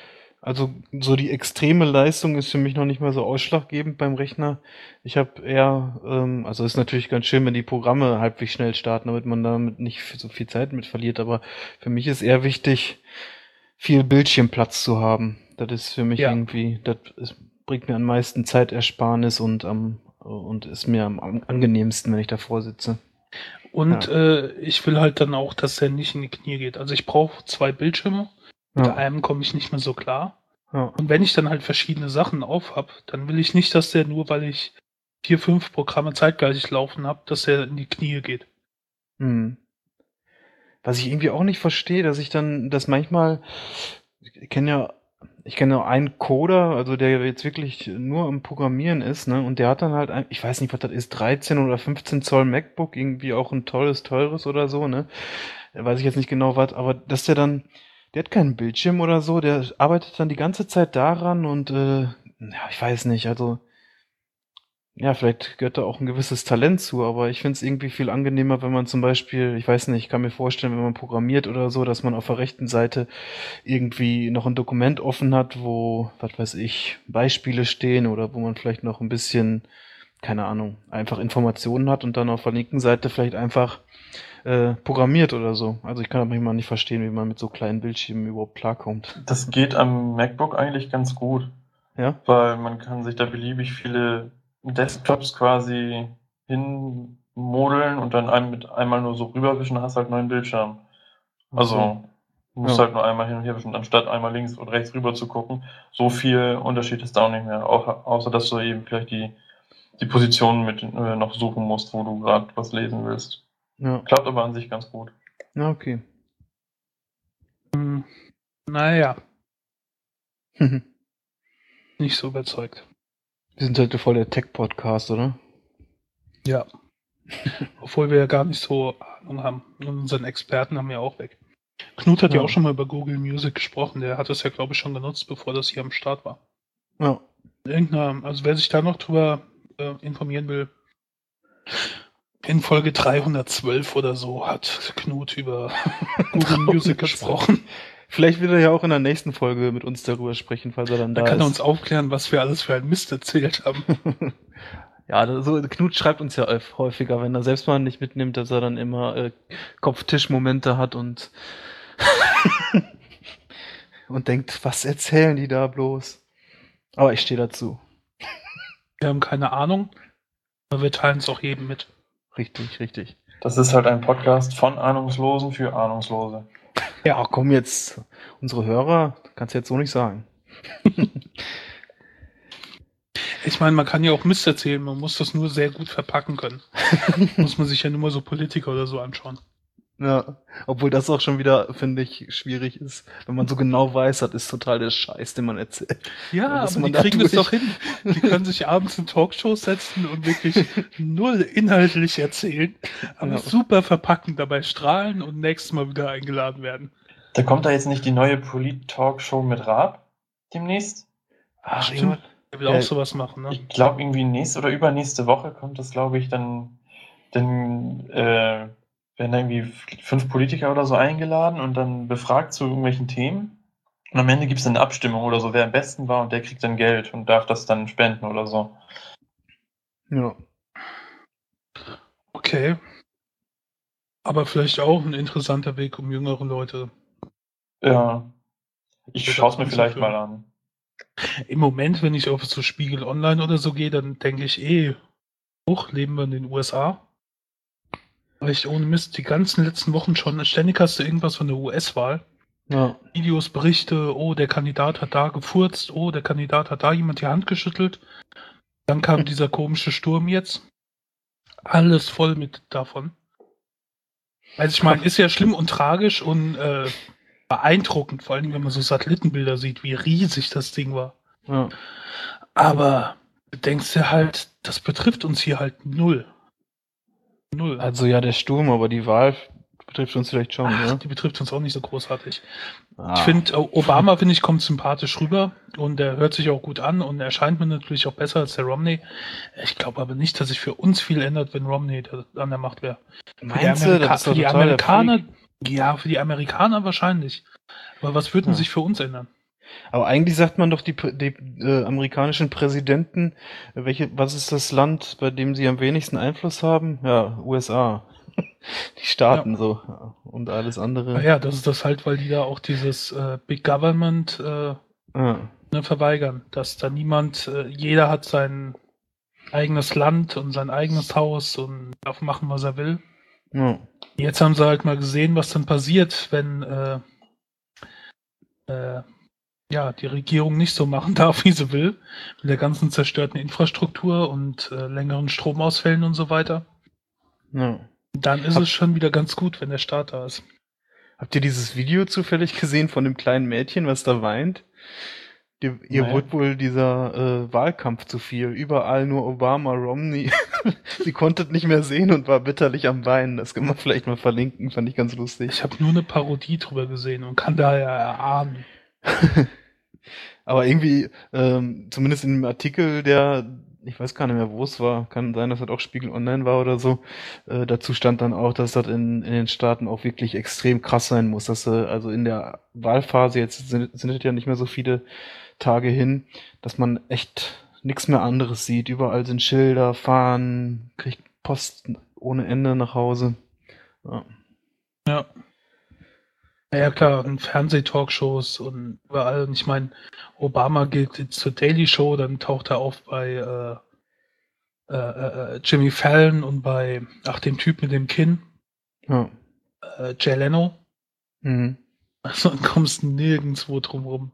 Also so die extreme Leistung ist für mich noch nicht mal so ausschlaggebend beim Rechner. Ich habe eher, ähm, also ist natürlich ganz schön, wenn die Programme halbwegs schnell starten, damit man damit nicht so viel Zeit mit verliert. Aber für mich ist eher wichtig, viel Bildschirmplatz zu haben. Das ist für mich Ja. irgendwie, das ist, bringt mir am meisten Zeitersparnis und am und ist mir am angenehmsten, wenn ich davor sitze. Und Ja. äh, ich will halt dann auch, dass der nicht in die Knie geht. Also ich brauche zwei Bildschirme. Mit Ja. einem komme ich nicht mehr so klar. Ja. Und wenn ich dann halt verschiedene Sachen auf habe, dann will ich nicht, dass der nur, weil ich vier, fünf Programme zeitgleich laufen habe, dass der in die Knie geht. Hm. Was ich irgendwie auch nicht verstehe, dass ich dann, dass manchmal, ich kenne ja, ich kenne ja einen Coder, also der jetzt wirklich nur am Programmieren ist, ne, und der hat dann halt, ein, ich weiß nicht, was das ist, dreizehn oder fünfzehn Zoll MacBook, irgendwie auch ein tolles, teures oder so, ne, weiß ich jetzt nicht genau was, aber dass der dann, der hat keinen Bildschirm oder so, der arbeitet dann die ganze Zeit daran und, äh, ja, ich weiß nicht, also, ja, vielleicht gehört da auch ein gewisses Talent zu, aber ich finde es irgendwie viel angenehmer, wenn man zum Beispiel, ich weiß nicht, ich kann mir vorstellen, wenn man programmiert oder so, dass man auf der rechten Seite irgendwie noch ein Dokument offen hat, wo, was weiß ich, Beispiele stehen oder wo man vielleicht noch ein bisschen, keine Ahnung, einfach Informationen hat und dann auf der linken Seite vielleicht einfach äh, programmiert oder so. Also ich kann aber manchmal nicht verstehen, wie man mit so kleinen Bildschirmen überhaupt klarkommt. Das geht am MacBook eigentlich ganz gut, Ja? weil man kann sich da beliebig viele Desktops quasi hinmodeln und dann ein, mit einmal nur so rüberwischen, hast halt einen neuen Bildschirm. Also du musst Ja. halt nur einmal hin und her wischen, anstatt einmal links und rechts rüber zu gucken. So viel Unterschied ist da auch nicht mehr, auch, außer dass du eben vielleicht die, die Positionen mit äh, noch suchen musst, wo du gerade was lesen willst. Ja. Klappt aber an sich ganz gut. Ja, okay. Hm, naja, Wir nicht so überzeugt. sind heute voll der Tech-Podcast, oder? Ja. Obwohl wir ja gar nicht so Ahnung haben. Und unseren Experten haben wir auch weg. Knut hat ja. Ja. auch schon mal über Google Music gesprochen. Der hat das ja, glaube ich, schon genutzt, bevor das hier am Start war. Ja. Irgendeiner, also wer sich da noch drüber äh, informieren will, in Folge dreihundertzwölf oder so hat Knut über Google Music gesprochen. Vielleicht wird er ja auch in der nächsten Folge mit uns darüber sprechen, falls er dann Da da kann ist. er uns aufklären, was wir alles für ein Mist erzählt haben. Ja, das- so, Knut schreibt uns ja häufiger, wenn er selbst mal nicht mitnimmt, dass er dann immer äh, Kopftischmomente hat und und denkt, was erzählen die da bloß? Aber ich stehe dazu. Wir haben keine Ahnung, aber wir teilen es auch jedem mit. Richtig, richtig. Das ist halt ein Podcast von Ahnungslosen für Ahnungslose. Ja, komm jetzt, unsere Hörer, kannst du jetzt so nicht sagen. Ich meine, man kann ja auch Mist erzählen, man muss das nur sehr gut verpacken können. Muss man sich ja nur mal so Politiker oder so anschauen. Ja, obwohl das auch schon wieder, finde ich, schwierig ist, wenn man so genau weiß, das ist total der Scheiß, den man erzählt. Ja, Da muss aber man die da kriegen es durch. doch hin. Die können sich abends in Talkshows setzen und wirklich null inhaltlich erzählen, aber Ja. super verpacken, dabei strahlen und nächstes Mal wieder eingeladen werden. Da kommt da jetzt nicht die neue Polit-Talkshow mit Raab demnächst? Ach, Stimmt. irgendwas- Er will Ja, auch sowas machen, ne? Ich glaube, irgendwie nächste oder übernächste Woche kommt das, glaube ich, dann, dann äh, werden da irgendwie fünf Politiker oder so eingeladen und dann befragt zu irgendwelchen Themen. Und am Ende gibt es eine Abstimmung oder so, wer am besten war und der kriegt dann Geld und darf das dann spenden oder so. Ja. Okay. Aber vielleicht auch ein interessanter Weg, um jüngere Leute. Ja. Ich Wird schaue es das mir nicht vielleicht so mal schön. an. Im Moment, wenn ich auf so Spiegel Online oder so gehe, dann denke ich eh, hoch, leben wir in den U S A. Weil ich ohne Mist die ganzen letzten Wochen schon, ständig hast du irgendwas von der U S-Wahl. Ja. Videos, Berichte, oh, der Kandidat hat da gefurzt, oh, der Kandidat hat da jemand die Hand geschüttelt. Dann kam dieser komische Sturm jetzt. Alles voll mit davon. Also ich meine, ist ja schlimm und tragisch und äh, beeindruckend, vor allem wenn man so Satellitenbilder sieht, wie riesig das Ding war. Ja. Aber du denkst dir halt, das betrifft uns hier halt null. Null. Also ja, der Sturm, aber die Wahl betrifft uns vielleicht schon, Ach, ne? die betrifft uns auch nicht so großartig. Ah. Ich finde, Obama, finde ich, kommt sympathisch rüber und der hört sich auch gut an und erscheint mir natürlich auch besser als der Romney. Ich glaube aber nicht, dass sich für uns viel ändert, wenn Romney da an der Macht wäre. Meinst für die, du, Amerika das ist doch für die total der Amerikaner, Freak. ja, für die Amerikaner wahrscheinlich. Aber was würde denn Ja. sich für uns ändern? Aber eigentlich sagt man doch, die, Prä- die äh, amerikanischen Präsidenten, äh, welche, was ist das Land, bei dem sie am wenigsten Einfluss haben? Ja, U S A. Die Staaten Ja. so. Ja. Und alles andere. Naja, das ist das halt, weil die da auch dieses äh, Big Government äh, Ja. ne, verweigern, dass da niemand, äh, jeder hat sein eigenes Land und sein eigenes Haus und darf machen, was er will. Ja. Jetzt haben sie halt mal gesehen, was dann passiert, wenn äh, äh, ja, die Regierung nicht so machen darf, wie sie will, mit der ganzen zerstörten Infrastruktur und äh, längeren Stromausfällen und so weiter. Ja. Dann ist Hab- es schon wieder ganz gut, wenn der Staat da ist. Habt ihr dieses Video zufällig gesehen von dem kleinen Mädchen, was da weint? Ihr, ihr Nee. wurde wohl dieser äh, Wahlkampf zu viel. Überall nur Obama, Romney. Sie konnte nicht mehr sehen und war bitterlich am Weinen. Das kann man vielleicht mal verlinken, fand ich ganz lustig. Ich habe nur eine Parodie drüber gesehen und kann daher erahnen. Aber irgendwie, ähm, zumindest in dem Artikel, der, ich weiß gar nicht mehr, wo es war, kann sein, dass das auch Spiegel Online war oder so, äh, dazu stand dann auch, dass das in, in den Staaten auch wirklich extrem krass sein muss, dass äh, also in der Wahlphase, jetzt sind, sind es ja nicht mehr so viele Tage hin, dass man echt nichts mehr anderes sieht. Überall sind Schilder, Fahnen, kriegt Post ohne Ende nach Hause. Ja. Ja. Ja klar, und Fernsehtalkshows und überall. Und ich meine, Obama geht jetzt zur Daily Show, dann taucht er auf bei äh, äh, äh, Jimmy Fallon und bei, ach, dem Typ mit dem Kinn, Ja. äh, Jay Leno. Mhm. Also dann kommst du nirgendwo drum rum.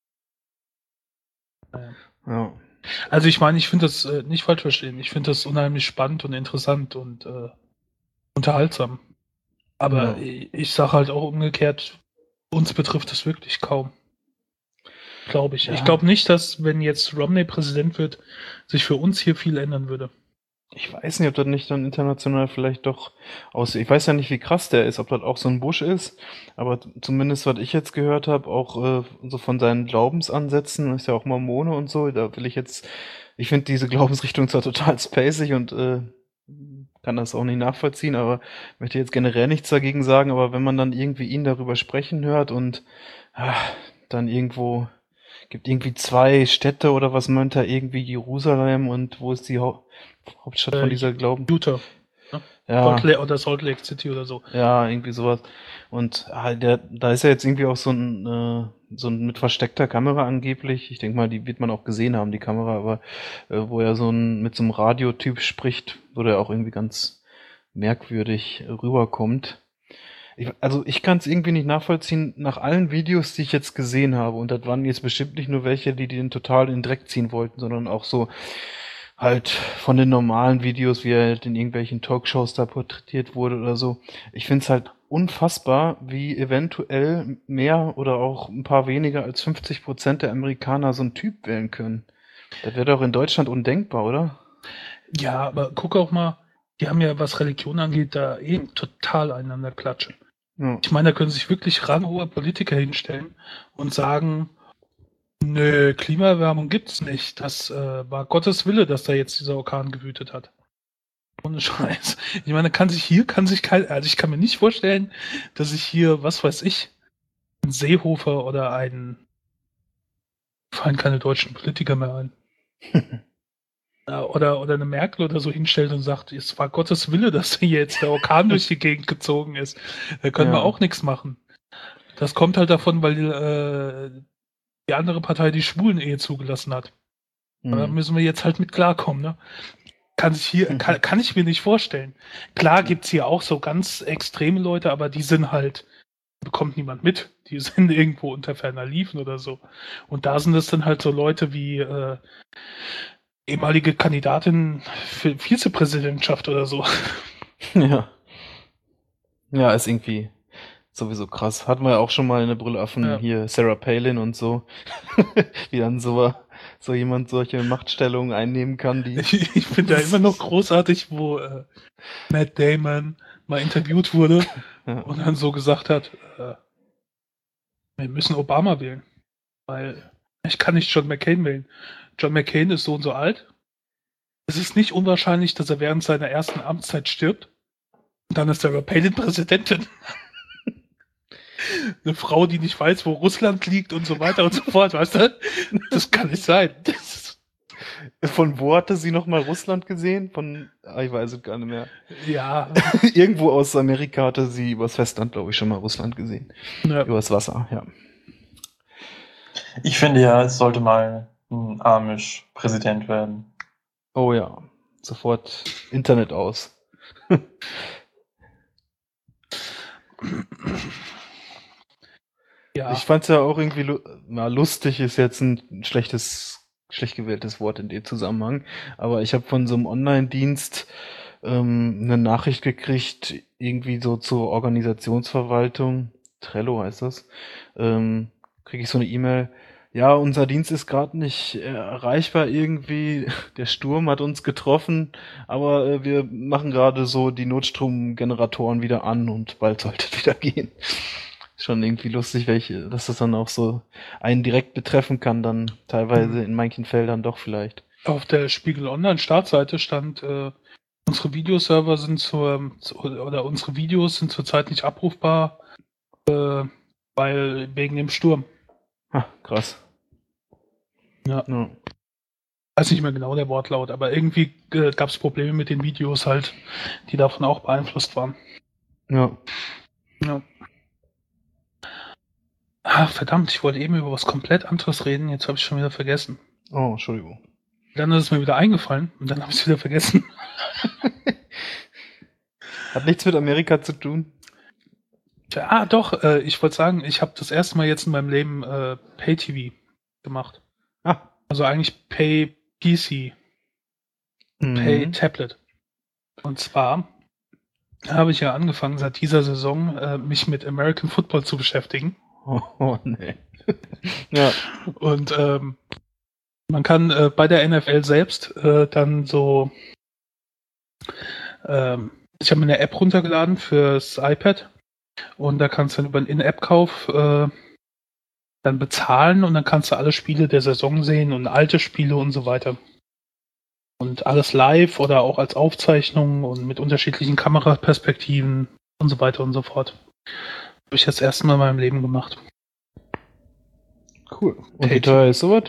Ja. Also ich meine, ich finde das äh, nicht falsch verstehen. Ich finde das unheimlich spannend und interessant und äh, unterhaltsam. Aber Ja. ich, ich sage halt auch umgekehrt, uns betrifft das wirklich kaum. Glaube ich. Ja. Ich glaube nicht, dass, wenn jetzt Romney Präsident wird, sich für uns hier viel ändern würde. Ich weiß nicht, ob das nicht dann international vielleicht doch aussieht. Ich weiß ja nicht, wie krass der ist, ob das auch so ein Busch ist, aber t- zumindest, was ich jetzt gehört habe, auch äh, so von seinen Glaubensansätzen, ist ja auch Mormone und so, da will ich jetzt, ich finde diese Glaubensrichtung zwar total spacig und äh, kann das auch nicht nachvollziehen, aber möchte jetzt generell nichts dagegen sagen, aber wenn man dann irgendwie ihn darüber sprechen hört und ah, dann irgendwo gibt irgendwie zwei Städte oder was meint er, irgendwie Jerusalem und wo ist die Hau Hauptstadt von Äh, dieser Glauben? Utah. Ja, Salt Lake oder Salt Lake City oder so. ja, irgendwie sowas. Und ah, der, da ist ja jetzt irgendwie auch so ein, äh, so ein mit versteckter Kamera angeblich. Ich denke mal, die wird man auch gesehen haben, die Kamera, aber äh, wo er so ein mit so einem Radiotyp spricht, wo der auch irgendwie ganz merkwürdig rüberkommt. Ich, also ich kann es irgendwie nicht nachvollziehen, nach allen Videos, die ich jetzt gesehen habe, und das waren jetzt bestimmt nicht nur welche, die den total in den Dreck ziehen wollten, sondern auch so halt von den normalen Videos, wie er halt in irgendwelchen Talkshows da porträtiert wurde oder so. Ich finde es halt unfassbar, wie eventuell mehr oder auch ein paar weniger als fünfzig Prozent der Amerikaner so einen Typ wählen können. Das wäre doch in Deutschland undenkbar, oder? Ja, aber guck auch mal, die haben ja, was Religion angeht, da eben total einander klatschen. Ja. Ich meine, da können sich wirklich ranghohe Politiker hinstellen und sagen, nö, Klimaerwärmung gibt's nicht. Das äh, war Gottes Wille, dass da jetzt dieser Orkan gewütet hat. Ohne Scheiß. Ich meine, kann sich hier, kann sich kein, also ich kann mir nicht vorstellen, dass sich hier, was weiß ich, ein Seehofer oder ein, fallen keine deutschen Politiker mehr ein. Äh, Oder, oder eine Merkel oder so hinstellt und sagt, es war Gottes Wille, dass hier jetzt der Orkan durch die Gegend gezogen ist. Da können Ja. wir auch nichts machen. Das kommt halt davon, weil äh, die andere Partei die Schwulen-Ehe zugelassen hat. Da Hm. müssen wir jetzt halt mit klarkommen, ne? Kann sich hier, kann, kann ich mir nicht vorstellen. Klar gibt's hier auch so ganz extreme Leute, aber die sind halt, bekommt niemand mit. Die sind irgendwo unter ferner Liefen oder so. Und da sind es dann halt so Leute wie äh, ehemalige Kandidatin für Vizepräsidentschaft oder so. Ja. Ja, ist irgendwie sowieso krass. Hatten wir ja auch schon mal eine Brüllaffen Ja. hier, Sarah Palin und so. Wie dann so, so jemand solche Machtstellungen einnehmen kann, die. Ich, ich finde ja immer noch großartig, wo äh, Matt Damon mal interviewt wurde Ja. und dann so gesagt hat, äh, wir müssen Obama wählen, weil ich kann nicht John McCain wählen. John McCain ist so und so alt. Es ist nicht unwahrscheinlich, dass er während seiner ersten Amtszeit stirbt. Und dann ist Sarah Palin Präsidentin. eine Frau, die nicht weiß, wo Russland liegt und so weiter und so fort, weißt du? Das kann nicht sein. Das Von wo hatte sie nochmal Russland gesehen? Von, ah, ich weiß es gar nicht mehr. ja. Irgendwo aus Amerika hatte sie übers Festland, glaube ich, schon mal Russland gesehen. Ja. Übers Wasser, ja. Ich finde ja, es sollte mal ein Amish-Präsident werden. Oh ja, sofort Internet aus. Ja. Ich fand's ja auch irgendwie, lu- na, lustig ist jetzt ein schlechtes, schlecht gewähltes Wort in dem Zusammenhang, aber ich habe von so einem Online-Dienst ähm, eine Nachricht gekriegt, irgendwie so zur Organisationsverwaltung, Trello heißt das, ähm, kriege ich so eine E-Mail, ja, unser Dienst ist gerade nicht äh, erreichbar irgendwie, der Sturm hat uns getroffen, aber äh, wir machen gerade so die Notstromgeneratoren wieder an und bald sollte es wieder gehen. Schon irgendwie lustig, welche, dass das dann auch so einen direkt betreffen kann, dann teilweise in manchen Feldern doch vielleicht. Auf der Spiegel Online Startseite stand, äh, unsere Videoserver sind zur, zu, oder unsere Videos sind zurzeit nicht abrufbar, äh, weil wegen dem Sturm. Ha, krass. Ja. Ja. Weiß nicht mehr genau der Wortlaut, aber irgendwie äh, gab es Probleme mit den Videos halt, die davon auch beeinflusst waren. Ja. Ja. Ach, verdammt, ich wollte eben über was komplett anderes reden, jetzt habe ich schon wieder vergessen. Oh, Entschuldigung. Dann ist es mir wieder eingefallen und dann habe ich es wieder vergessen. Hat nichts mit Amerika zu tun. Tja, ah, doch, äh, ich wollte sagen, ich habe das erste Mal jetzt in meinem Leben äh, Pay-T V gemacht. Ah. Also eigentlich Pay-P C, Mhm. Pay-Tablet. Und zwar habe ich ja angefangen, seit dieser Saison äh, mich mit American Football zu beschäftigen. Oh, oh nee. Ja. Und ähm, man kann äh, bei der N F L selbst äh, dann so, ähm, ich habe mir eine App runtergeladen fürs iPad und da kannst du dann über einen In-App-Kauf äh, dann bezahlen und dann kannst du alle Spiele der Saison sehen und alte Spiele und so weiter. Und alles live oder auch als Aufzeichnung und mit unterschiedlichen Kameraperspektiven und so weiter und so fort. Habe ich das erste Mal in meinem Leben gemacht. Cool. Und wie teuer ist sowas?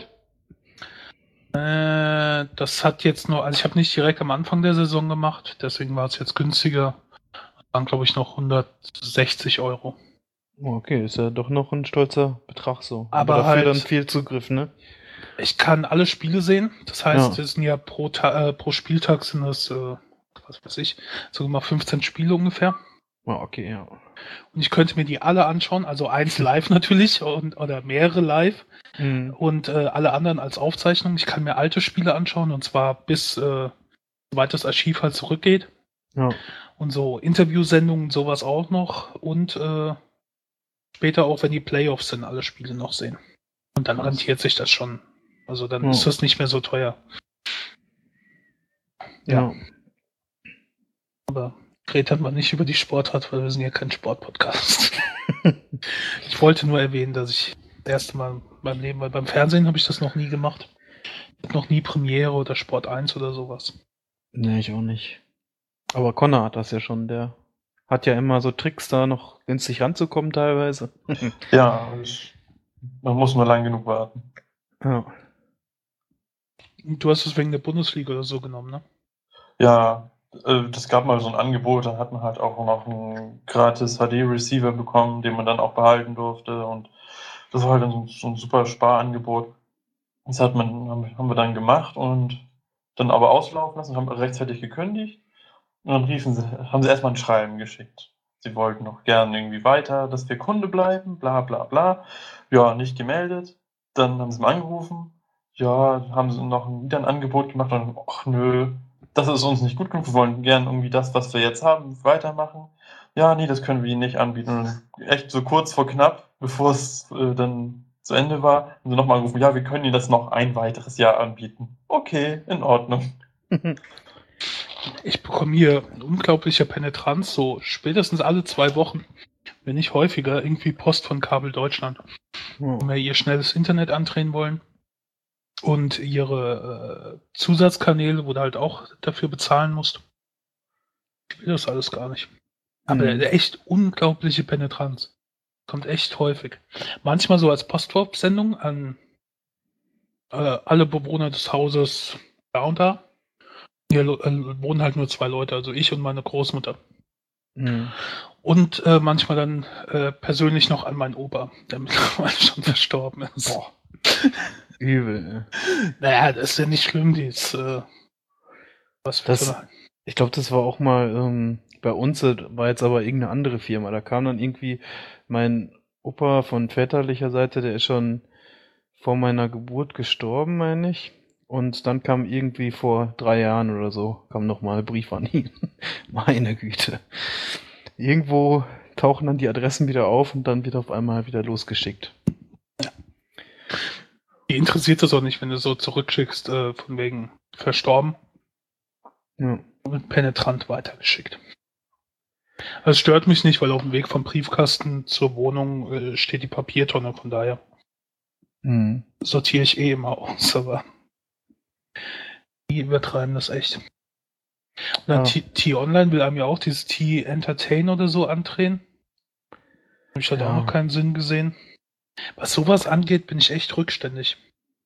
Äh, das hat jetzt nur, also ich habe nicht direkt am Anfang der Saison gemacht, deswegen war es jetzt günstiger. Das waren, glaube ich, noch hundertsechzig Euro. Oh, okay, ist ja doch noch ein stolzer Betrag so. Aber dafür halt- dann viel Zugriff, ne? Ich kann alle Spiele sehen, das heißt, Ja. es sind ja pro, Ta äh, pro Spieltag sind es, äh, was weiß ich, sogar mal fünfzehn Spiele ungefähr. Ah, okay, ja. Und ich könnte mir die alle anschauen, also eins live natürlich und, oder mehrere live Mhm. und äh, alle anderen als Aufzeichnung. Ich kann mir alte Spiele anschauen und zwar bis, äh, soweit das Archiv halt zurückgeht. Ja. Und so Interviewsendungen, sowas auch noch. Und äh, später auch, wenn die Playoffs sind, alle Spiele noch sehen. Und dann Krass. rentiert sich das schon. Also dann Ja. ist das nicht mehr so teuer. Ja. Aber redet man nicht über die Sportart, weil wir sind ja kein Sportpodcast. Ich wollte nur erwähnen, dass ich das erste Mal in meinem Leben, weil beim Fernsehen habe ich das noch nie gemacht. Ich hab noch nie Premiere oder Sport eins oder sowas. Nee, ich auch nicht. Aber Connor hat das ja schon, der hat ja immer so Tricks, da noch günstig ranzukommen teilweise. Ja, ich, man muss nur lang genug warten. Ja. Du hast es wegen der Bundesliga oder so genommen, ne? Ja, äh, das gab mal so ein Angebot, da hat man halt auch noch einen gratis H D-Receiver bekommen, den man dann auch behalten durfte und das war halt dann so, so ein super Sparangebot. Das hat man, haben haben wir dann gemacht und dann aber auslaufen lassen, haben rechtzeitig gekündigt und dann riefen sie, haben sie erstmal ein Schreiben geschickt. Sie wollten noch gerne irgendwie weiter, dass wir Kunde bleiben, bla bla bla. Ja, nicht gemeldet. Dann haben sie mal angerufen. Ja, haben sie noch ein- wieder ein Angebot gemacht und dann, ach nö, das ist uns nicht gut genug. Wir wollen gerne irgendwie das, was wir jetzt haben, weitermachen. Ja, nee, das können wir ihnen nicht anbieten. Und dann echt so kurz vor knapp, bevor es äh, dann zu Ende war, haben sie nochmal angerufen, ja, wir können ihnen das noch ein weiteres Jahr anbieten. Okay, in Ordnung. Ich bekomme hier eine unglaubliche Penetranz, so spätestens alle zwei Wochen, wenn nicht häufiger, irgendwie Post von Kabel Deutschland. Wenn wir ihr schnelles Internet andrehen wollen und ihre äh, Zusatzkanäle, wo du halt auch dafür bezahlen musst. Ich will das alles gar nicht. Aber Mhm. echt unglaubliche Penetranz. Kommt echt häufig. Manchmal so als Postwurfsendung an äh, alle Bewohner des Hauses da und da. Hier äh, wohnen halt nur zwei Leute, also ich und meine Großmutter. Mhm. Und äh, manchmal dann äh, persönlich noch an meinen Opa, der mittlerweile schon verstorben ist. Boah. Übel. Naja, das ist ja nicht schlimm, die ist äh, was für Das, so eine- ich glaube, das war auch mal ähm, bei uns, äh, war jetzt aber irgendeine andere Firma. Da kam dann irgendwie mein Opa von väterlicher Seite, der ist schon vor meiner Geburt gestorben, meine ich. Und dann kam irgendwie vor drei Jahren oder so, kam nochmal ein Brief an ihn. Meine Güte. Irgendwo tauchen dann die Adressen wieder auf und dann wird auf einmal wieder losgeschickt. Die interessiert das auch nicht, wenn du so zurückschickst, äh, von wegen verstorben Ja. und penetrant weitergeschickt. Das stört mich nicht, weil auf dem Weg vom Briefkasten zur Wohnung äh, steht die Papiertonne, von daher Mhm. sortiere ich eh immer aus, aber die übertreiben das echt. Und dann Ah. T- T-Online will einem ja auch dieses T-Entertain oder so andrehen. Habe ich halt Ja. auch noch keinen Sinn gesehen. Was sowas angeht, bin ich echt rückständig.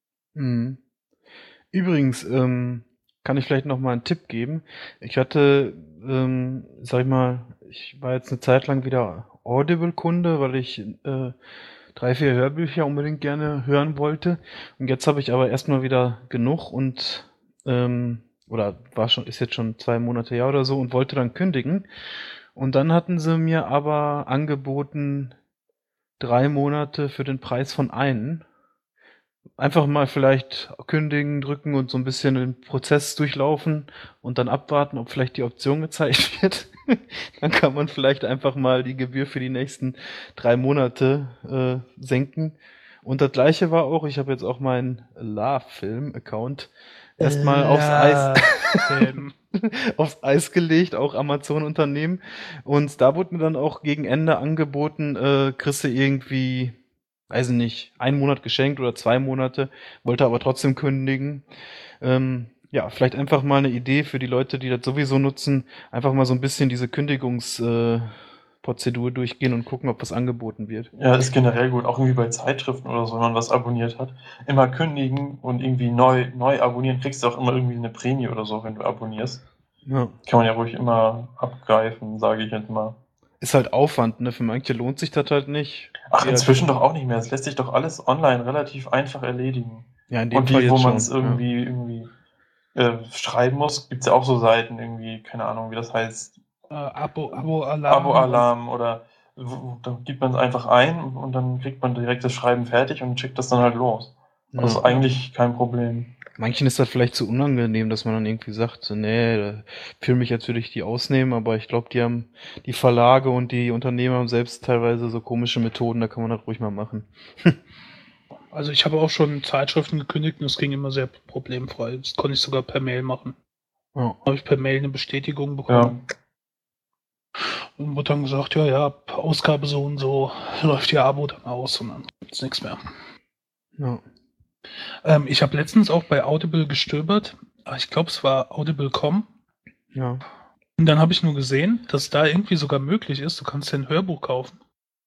Mhm. Übrigens, ähm, kann ich vielleicht noch mal einen Tipp geben. Ich hatte, ähm, sag ich mal, ich war jetzt eine Zeit lang wieder Audible-Kunde, weil ich äh, drei, vier Hörbücher unbedingt gerne hören wollte. Und jetzt habe ich aber erstmal wieder genug und ähm, oder war schon, ist jetzt schon zwei Monate her oder so und wollte dann kündigen. Und dann hatten sie mir aber angeboten, drei Monate für den Preis von einen. Einfach mal vielleicht kündigen, drücken und so ein bisschen den Prozess durchlaufen und dann abwarten, ob vielleicht die Option gezeigt wird. Dann kann man vielleicht einfach mal die Gebühr für die nächsten drei Monate äh, senken. Und das gleiche war auch, ich habe jetzt auch meinen Love-Film-Account erstmal aufs Eis, Ähm, aufs Eis gelegt, auch Amazon-Unternehmen. Und da wurde mir dann auch gegen Ende angeboten, äh, kriegst du irgendwie, weiß ich nicht, einen Monat geschenkt oder zwei Monate, wollte aber trotzdem kündigen. Ähm, ja, vielleicht einfach mal eine Idee für die Leute, die das sowieso nutzen, einfach mal so ein bisschen diese Kündigungsprozedur äh, Prozedur durchgehen und gucken, ob was angeboten wird. Ja, ist generell gut, auch irgendwie bei Zeitschriften oder so, wenn man was abonniert hat. Immer kündigen und irgendwie neu, neu abonnieren, kriegst du auch immer irgendwie eine Prämie oder so, wenn du abonnierst. Ja. Kann man ja ruhig immer abgreifen, sage ich jetzt mal. Ist halt Aufwand, ne? Für manche lohnt sich das halt nicht. Ach, Ja, inzwischen doch auch nicht mehr. Es lässt sich doch alles online relativ einfach erledigen. Ja, in dem Und Fall wie, wo jetzt man schon. es irgendwie, irgendwie äh, schreiben muss, gibt es ja auch so Seiten irgendwie, keine Ahnung, wie das heißt, äh, Abo, Abo-Alarm. Abo-Alarm oder wo- da gibt man es einfach ein und dann kriegt man direkt das Schreiben fertig und schickt das dann halt los. Ja. Das ist eigentlich kein Problem. Manchen ist das vielleicht zu unangenehm, dass man dann irgendwie sagt, so, nee, da fühle mich, jetzt würde ich die ausnehmen, aber ich glaube, die haben, die Verlage und die Unternehmer haben selbst teilweise so komische Methoden, da kann man das ruhig mal machen. Also ich habe auch schon Zeitschriften gekündigt und es ging immer sehr problemfrei. Das konnte ich sogar per Mail machen. Ja. Habe ich per Mail eine Bestätigung Ja. bekommen. Und wurde dann gesagt, ja, ja, ab Ausgabe so und so läuft Ihr Abo dann aus und dann gibt's nichts mehr. Ja. Ähm, ich habe letztens auch bei Audible gestöbert. Ah, Ich glaube, es war audible punkt com. Ja. Und dann habe ich nur gesehen, dass da irgendwie sogar möglich ist, du kannst dir ein Hörbuch kaufen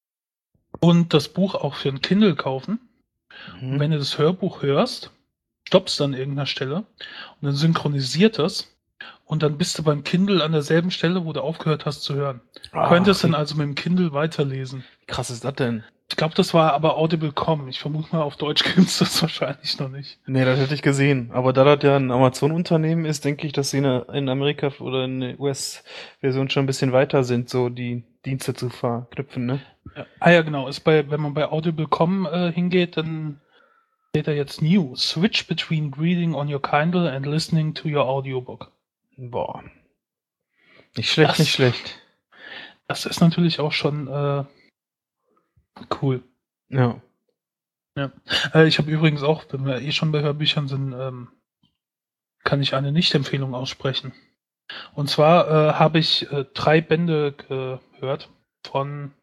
und das Buch auch für ein Kindle kaufen. Und Mhm. wenn du das Hörbuch hörst, stoppst du an irgendeiner Stelle und dann synchronisiert das und dann bist du beim Kindle an derselben Stelle, wo du aufgehört hast zu hören. Du Ach, könntest dann wie also mit dem Kindle weiterlesen. krass ist das denn? Ich glaube, das war aber audible punkt com. Ich vermute mal, auf Deutsch gibt es das wahrscheinlich noch nicht. Nee, das hätte ich gesehen. Aber da das ja ein Amazon-Unternehmen ist, denke ich, dass sie in, in Amerika oder in der U S-Version schon ein bisschen weiter sind, so die Dienste zu verknüpfen, ne? Ja. Ah ja, genau. Ist bei, wenn man bei audible punkt com äh, hingeht, dann steht da jetzt New. Switch between reading on your Kindle and listening to your audiobook. Boah. Nicht schlecht, Das- nicht schlecht. Das ist natürlich auch schon äh, cool. Ja. Äh, ich habe übrigens auch, wenn wir eh schon bei Hörbüchern sind, ähm, kann ich eine Nicht-Empfehlung aussprechen. Und zwar äh, habe ich äh, drei Bände gehört von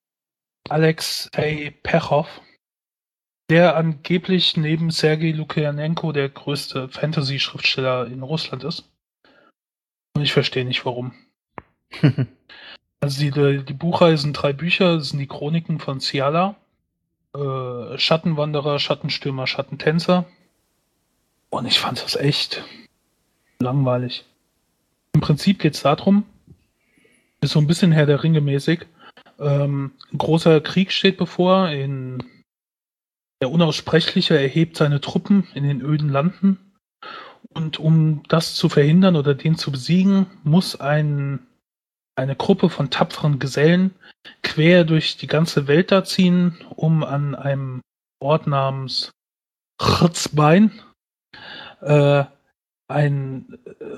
Alexei Pechow, der angeblich neben Sergei Lukianenko der größte Fantasy-Schriftsteller in Russland ist. Und ich verstehe nicht warum. Also die, die Buchreihe sind drei Bücher, das sind die Chroniken von Ciala, äh, Schattenwanderer, Schattenstürmer, Schattentänzer. Und ich fand das echt langweilig. Im Prinzip geht es darum, ist so ein bisschen Herr der Ringe mäßig. Ähm, ein großer Krieg steht bevor. In, der Unaussprechliche erhebt seine Truppen in den öden Landen. Und um das zu verhindern oder den zu besiegen, muss ein, eine Gruppe von tapferen Gesellen quer durch die ganze Welt da ziehen, um an einem Ort namens Chrzbein äh, ein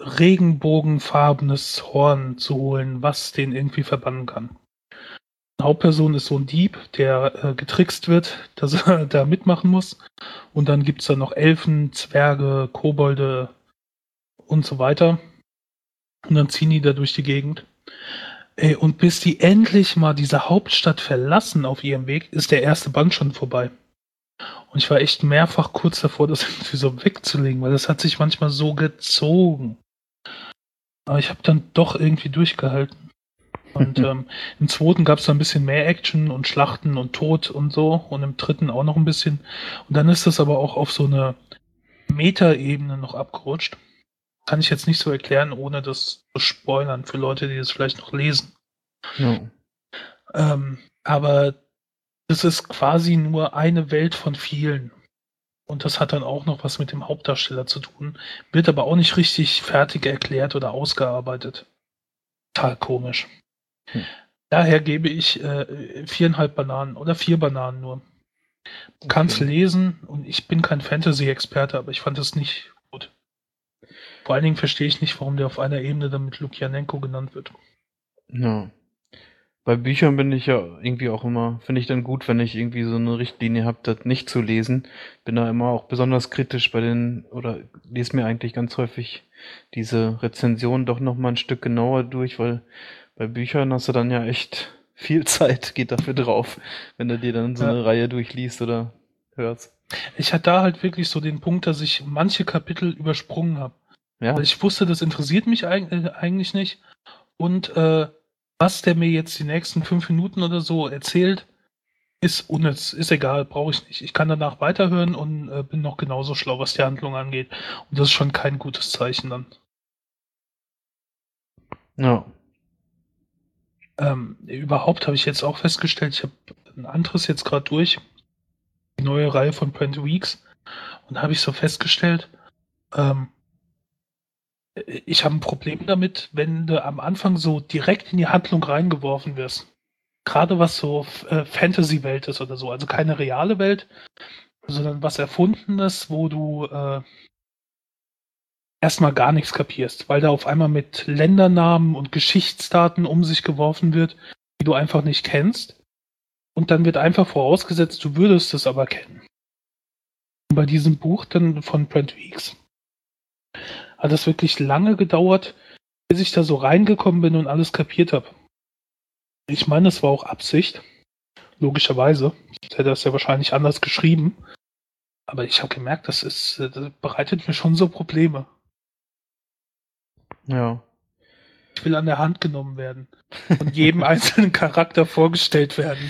regenbogenfarbenes Horn zu holen, was den irgendwie verbannen kann. Die Hauptperson ist so ein Dieb, der äh, getrickst wird, dass er da mitmachen muss. Und dann gibt es da noch Elfen, Zwerge, Kobolde und so weiter. Und dann ziehen die da durch die Gegend. Ey, und bis die endlich mal diese Hauptstadt verlassen auf ihrem Weg, ist der erste Band schon vorbei. Und ich war echt mehrfach kurz davor, das irgendwie so wegzulegen, weil das hat sich manchmal so gezogen. Aber ich habe dann doch irgendwie durchgehalten. Und ähm, im zweiten gab es dann ein bisschen mehr Action und Schlachten und Tod und so. Und im dritten auch noch ein bisschen. Und dann ist das aber auch auf so eine Meta-Ebene noch abgerutscht. Kann ich jetzt nicht so erklären, ohne das zu spoilern für Leute, die das vielleicht noch lesen. Ja. Ähm, aber das ist quasi nur eine Welt von vielen. Und das hat dann auch noch was mit dem Hauptdarsteller zu tun. Wird aber auch nicht richtig fertig erklärt oder ausgearbeitet. Total komisch. Hm. Daher gebe ich äh, viereinhalb Bananen oder vier Bananen nur. Du kannst Okay. lesen und ich bin kein Fantasy-Experte, aber ich fand es nicht gut. Vor allen Dingen verstehe ich nicht, warum der auf einer Ebene dann mit Lukianenko genannt wird. Ja. Bei Büchern bin ich ja irgendwie auch immer, finde ich dann gut, wenn ich irgendwie so eine Richtlinie habe, das nicht zu lesen. Bin da immer auch besonders kritisch bei den, oder lese mir eigentlich ganz häufig diese Rezensionen doch nochmal ein Stück genauer durch, weil bei Büchern hast du dann ja echt viel Zeit, geht dafür drauf, wenn du dir dann so Ja. eine Reihe durchliest oder hörst. Ich hatte da halt wirklich so den Punkt, dass ich manche Kapitel übersprungen habe. Ja, Weil ich wusste, das interessiert mich eig- äh, eigentlich nicht. Und äh, was der mir jetzt die nächsten fünf Minuten oder so erzählt, ist unnütz, ist egal, brauche ich nicht. Ich kann danach weiterhören und äh, bin noch genauso schlau, was die Handlung angeht. Und das ist schon kein gutes Zeichen dann. ja, Ähm, überhaupt habe ich jetzt auch festgestellt, ich habe ein anderes jetzt gerade durch, die neue Reihe von Brent Weeks, und habe ich so festgestellt, ähm, ich habe ein Problem damit, wenn du am Anfang so direkt in die Handlung reingeworfen wirst. Gerade was so äh, Fantasy-Welt ist oder so, also keine reale Welt, sondern was Erfundenes, wo du äh, erstmal gar nichts kapierst, weil da auf einmal mit Ländernamen und Geschichtsdaten um sich geworfen wird, die du einfach nicht kennst. Und dann wird einfach vorausgesetzt, du würdest es aber kennen. Und bei diesem Buch dann von Brent Weeks hat das wirklich lange gedauert, bis ich da so reingekommen bin und alles kapiert habe. Ich meine, es war auch Absicht, logischerweise. Ich hätte das ja wahrscheinlich anders geschrieben. Aber ich habe gemerkt, das ist, das bereitet mir schon so Probleme. ja. Ich will an der Hand genommen werden und jedem einzelnen Charakter vorgestellt werden.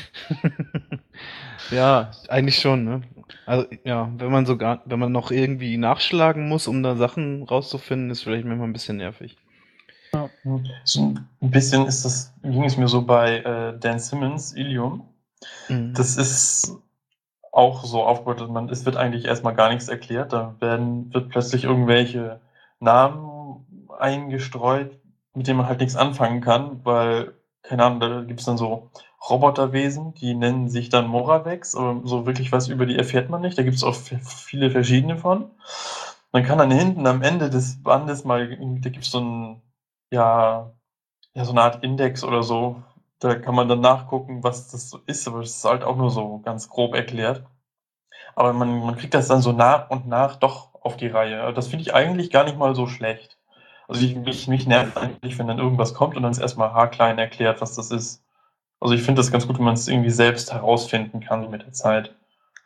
Ja, eigentlich schon, ne? Also, ja, wenn man sogar, wenn man noch irgendwie nachschlagen muss, um da Sachen rauszufinden, ist vielleicht manchmal ein bisschen nervig. So ein bisschen ist das, ging es mir so bei äh, Dan Simmons, Ilium. Mhm. Das ist auch so aufgebaut, dass man, es wird eigentlich erstmal gar nichts erklärt. Da werden, wird plötzlich irgendwelche Namen eingestreut, mit denen man halt nichts anfangen kann, weil, keine Ahnung, da gibt es dann so Roboterwesen, die nennen sich dann Moravex, aber so wirklich was über die erfährt man nicht. Da gibt es auch f- viele verschiedene von. Man kann dann hinten am Ende des Bandes mal, da gibt es so ein, ja, ja, so eine Art Index oder so. Da kann man dann nachgucken, was das so ist, aber das ist halt auch nur so ganz grob erklärt. Aber man, man kriegt das dann so nach und nach doch auf die Reihe. Das finde ich eigentlich gar nicht mal so schlecht. Also ich, mich, mich nervt eigentlich, wenn dann irgendwas kommt und dann ist erstmal haarklein erklärt, was das ist. Also ich finde das ganz gut, wenn man es irgendwie selbst herausfinden kann mit der Zeit.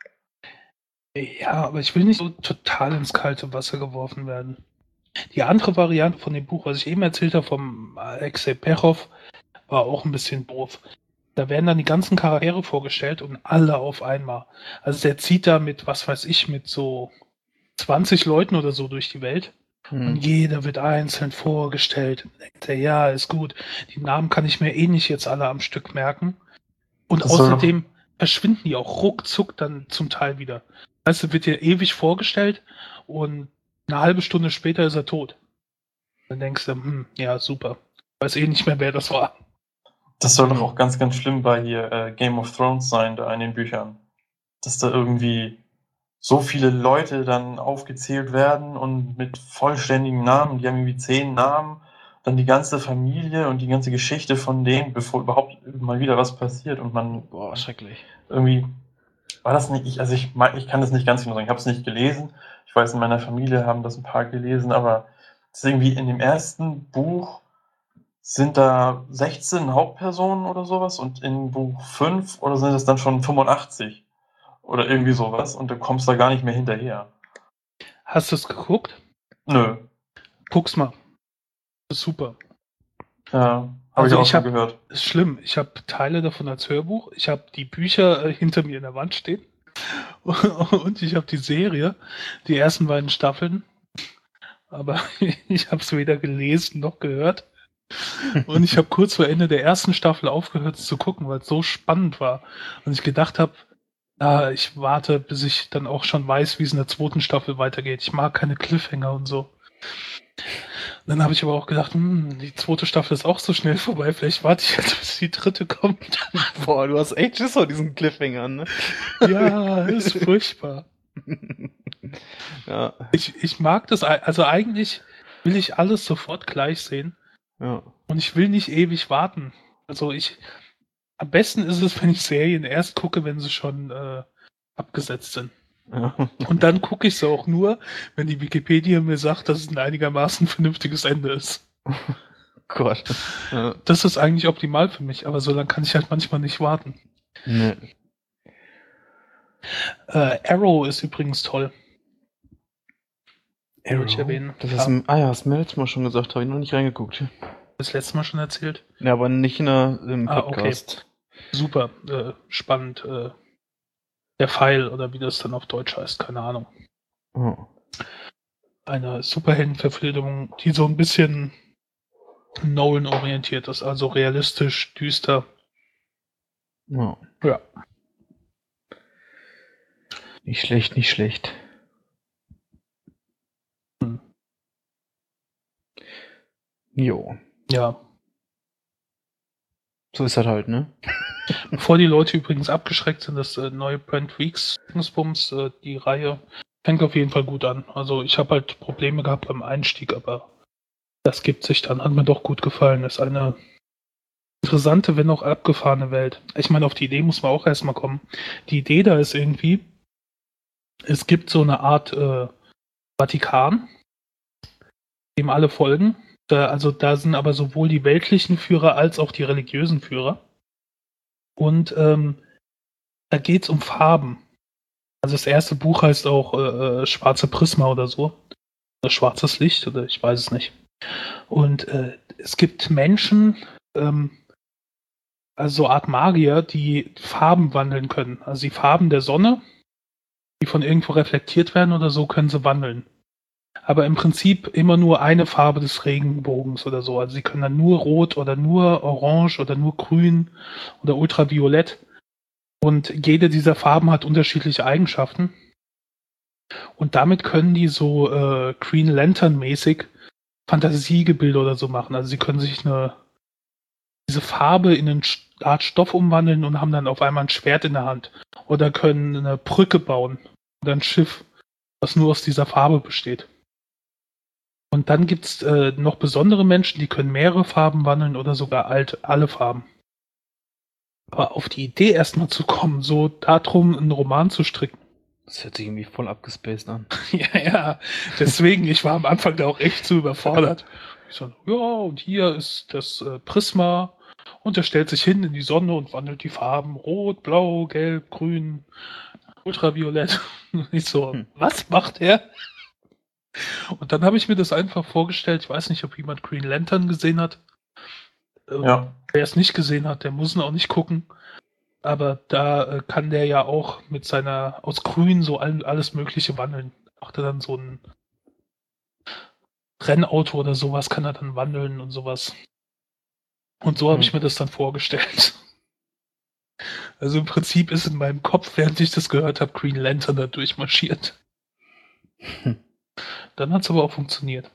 Ja, aber ich will nicht so total ins kalte Wasser geworfen werden. Die andere Variante von dem Buch, was ich eben erzählt habe, vom Alexei Perov, war auch ein bisschen doof. Da werden dann die ganzen Charaktere vorgestellt und alle auf einmal. Also der zieht da mit, was weiß ich, mit so zwanzig Leuten oder so durch die Welt. Hm. Und jeder wird einzeln vorgestellt. Und denkt er, ja, ist gut. Die Namen kann ich mir eh nicht jetzt alle am Stück merken. Und Das soll außerdem verschwinden die auch ruckzuck dann zum Teil wieder. Weißt du, wird dir ewig vorgestellt und eine halbe Stunde später ist er tot. Dann denkst du, hm, ja, super. Weiß eh nicht mehr, wer das war. Das soll doch auch ganz, ganz schlimm bei hier äh, Game of Thrones sein, da in den Büchern. Dass da irgendwie so viele Leute dann aufgezählt werden und mit vollständigen Namen, die haben irgendwie zehn Namen, dann die ganze Familie und die ganze Geschichte von denen, bevor überhaupt mal wieder was passiert und man Boah, schrecklich. irgendwie, war das nicht, ich, also ich, mein, ich kann das nicht ganz genau sagen, ich habe es nicht gelesen, ich weiß, in meiner Familie haben das ein paar gelesen, aber das ist irgendwie in dem ersten Buch sind da sechzehn Hauptpersonen oder sowas und in Buch fünf oder sind es dann schon fünfundachtzig oder irgendwie sowas und du kommst da gar nicht mehr hinterher. Hast du es geguckt? Nö. Guck's mal. Das ist super. Ja, habe Also ich auch ich schon hab- gehört. Ist schlimm. Ich habe Teile davon als Hörbuch. Ich habe die Bücher äh, hinter mir in der Wand stehen. Und ich habe die Serie, die ersten beiden Staffeln. Aber ich habe es weder gelesen noch gehört. Und ich habe kurz vor Ende der ersten Staffel aufgehört zu gucken, weil es so spannend war. Und ich gedacht habe, ah, ich warte, bis ich dann auch schon weiß, wie es in der zweiten Staffel weitergeht. Ich mag keine Cliffhanger und so. Dann habe ich aber auch gedacht, hm, die zweite Staffel ist auch so schnell vorbei. Vielleicht warte ich jetzt, bis die dritte kommt. Boah, du hast echt Schiss vor diesen Cliffhangern, ne? Ja, ist furchtbar. Ja, Ich, ich mag das, ei- also eigentlich will ich alles sofort gleich sehen ja. und ich will nicht ewig warten. Also ich, am besten ist es, wenn ich Serien erst gucke, wenn sie schon äh, abgesetzt sind. Ja. Und dann gucke ich sie auch nur, wenn die Wikipedia mir sagt, dass es ein einigermaßen vernünftiges Ende ist. Gott. Ja. Das ist eigentlich optimal für mich, aber so lange kann ich halt manchmal nicht warten. Nee. Äh, Arrow ist übrigens toll. Wollte ich erwähnen. Das Ja, ist, ah ja, hast du mir letztes Mal schon gesagt, habe ich noch nicht reingeguckt. das letzte Mal schon erzählt. Ja, aber nicht in der, im Ah, okay. Podcast. Super, äh, spannend. Äh, der Pfeil oder wie das dann auf Deutsch heißt, keine Ahnung. Oh. Eine Superheldenverfilmung, die so ein bisschen Nolan-orientiert ist, also realistisch, düster. Ja. Ja. Nicht schlecht, nicht schlecht. Hm. Jo. Ja. So ist das halt, ne? Bevor die Leute übrigens abgeschreckt sind, das äh, neue Brent Weeks Dingsbums, äh, die Reihe fängt auf jeden Fall gut an. Also ich habe halt Probleme gehabt beim Einstieg, aber das gibt sich dann, hat mir doch gut gefallen. Ist eine interessante, wenn auch abgefahrene Welt. Ich meine, auf die Idee muss man auch erstmal kommen. Die Idee da ist irgendwie, es gibt so eine Art äh, Vatikan, dem alle folgen. Da, also da sind aber sowohl die weltlichen Führer als auch die religiösen Führer. Und ähm, da geht es um Farben. Also das erste Buch heißt auch äh, Schwarze Prisma oder so. Oder Schwarzes Licht oder ich weiß es nicht. Und äh, es gibt Menschen, ähm, also so Art Magier, die Farben wandeln können. Also die Farben der Sonne, die von irgendwo reflektiert werden oder so, können sie wandeln. Aber im Prinzip immer nur eine Farbe des Regenbogens oder so. Also sie können dann nur rot oder nur orange oder nur grün oder ultraviolett. Und jede dieser Farben hat unterschiedliche Eigenschaften. Und damit können die so äh, Green Lantern-mäßig Fantasiegebilde oder so machen. Also sie können sich eine diese Farbe in eine Art Stoff umwandeln und haben dann auf einmal ein Schwert in der Hand. Oder können eine Brücke bauen oder ein Schiff, was nur aus dieser Farbe besteht. Und dann gibt es äh, noch besondere Menschen, die können mehrere Farben wandeln oder sogar alt, alle Farben. Aber auf die Idee erstmal zu kommen, so darum einen Roman zu stricken. Das hört sich irgendwie voll abgespaced an. Ja, ja, deswegen, ich war am Anfang da auch echt zu überfordert. Ich so, ja, und hier ist das äh, Prisma und er stellt sich hin in die Sonne und wandelt die Farben rot, blau, gelb, grün, ultraviolett. Und ich so, Hm. was macht er? Und dann habe ich mir das einfach vorgestellt, ich weiß nicht, ob jemand Green Lantern gesehen hat. Äh, Ja. Wer es nicht gesehen hat, der muss ihn auch nicht gucken. Aber da äh, kann der ja auch mit seiner, aus Grün so all, alles Mögliche wandeln. Macht er dann so ein Rennauto oder sowas, kann er dann wandeln und sowas. Und so habe Hm. ich mir das dann vorgestellt. Also im Prinzip ist in meinem Kopf, während ich das gehört habe, Green Lantern da durchmarschiert. Hm. Dann hat es aber auch funktioniert.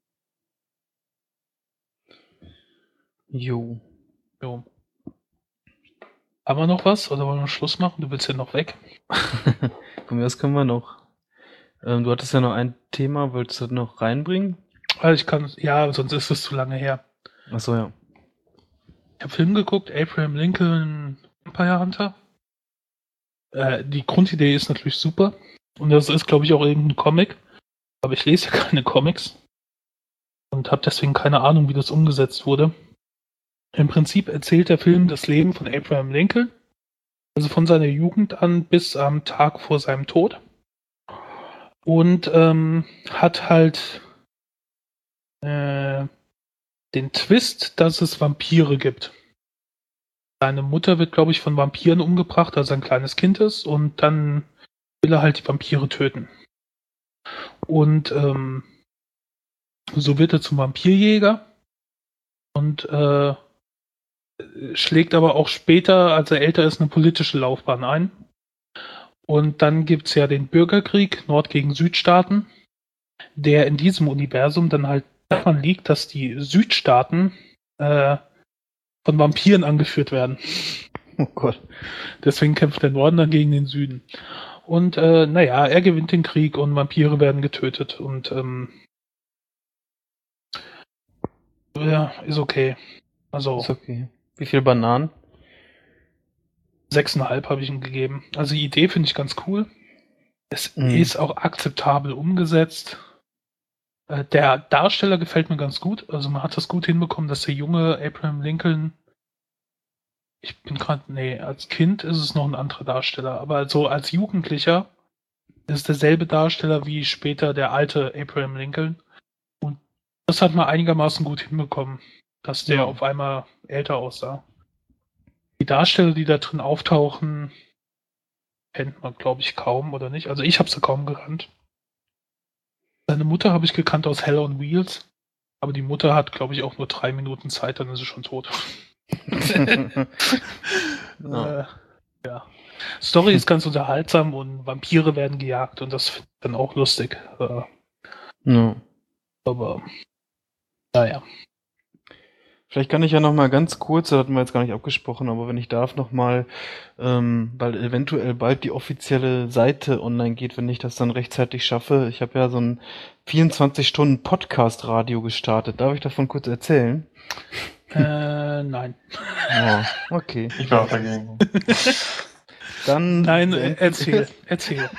Jo. Jo. Haben wir noch was? Oder wollen wir Schluss machen? Du willst ja noch weg. Von mir aus können wir noch. Ähm, du hattest ja noch ein Thema, wolltest du das noch reinbringen? Also ich kann, ja, sonst ist es zu lange her. Achso, ja. Ich habe Film geguckt, Abraham Lincoln, Empire Hunter. Äh, die Grundidee ist natürlich super. Und das ist, glaube ich, auch irgendein Comic. Aber ich lese ja keine Comics. Und habe deswegen keine Ahnung, wie das umgesetzt wurde. Im Prinzip erzählt der Film das Leben von Abraham Lincoln. Also von seiner Jugend an bis am Tag vor seinem Tod. Und ähm, hat halt äh, den Twist, dass es Vampire gibt. Seine Mutter wird, glaube ich, von Vampiren umgebracht, als er ein kleines Kind ist. Und dann will er halt die Vampire töten. Und ähm, so wird er zum Vampirjäger. Und äh, schlägt aber auch später, als er älter ist, eine politische Laufbahn ein. Und dann gibt's ja den Bürgerkrieg, Nord- gegen Südstaaten, der in diesem Universum dann halt daran liegt, dass die Südstaaten äh, von Vampiren angeführt werden. Oh Gott. Deswegen kämpft der Norden dann gegen den Süden. Und äh, naja, er gewinnt den Krieg und Vampire werden getötet. Und ähm, ja, ist okay. Also Ist okay. Wie viele Bananen? sechseinhalb habe ich ihm gegeben. Also die Idee finde ich ganz cool. Es Mhm. ist auch akzeptabel umgesetzt. Äh, Der Darsteller gefällt mir ganz gut. Also man hat das gut hinbekommen, dass der junge Abraham Lincoln, ich bin gerade, nee, als Kind ist es noch ein anderer Darsteller, aber so als Jugendlicher ist es derselbe Darsteller wie später der alte Abraham Lincoln. Und das hat man einigermaßen gut hinbekommen, dass der Ja. auf einmal älter aussah. Die Darsteller, die da drin auftauchen, kennt man, glaube ich, kaum oder nicht. Also ich habe sie kaum gekannt. Seine Mutter habe ich gekannt aus Hell on Wheels. Aber die Mutter hat, glaube ich, auch nur drei Minuten Zeit, dann ist sie schon tot. Ja. äh, ja. Story ist ganz unterhaltsam und Vampire werden gejagt und das finde ich dann auch lustig. Äh, Ja. aber naja. Vielleicht kann ich ja noch mal ganz kurz, das hatten wir jetzt gar nicht abgesprochen, aber wenn ich darf, noch mal, ähm, weil eventuell bald die offizielle Seite online geht, wenn ich das dann rechtzeitig schaffe. Ich habe ja so ein vierundzwanzig Stunden Podcast-Radio gestartet. Darf ich davon kurz erzählen? Äh, nein. Oh, okay. Ich war auch dagegen. Dann Nein, beenden äh, wir erzähl, das. erzähl.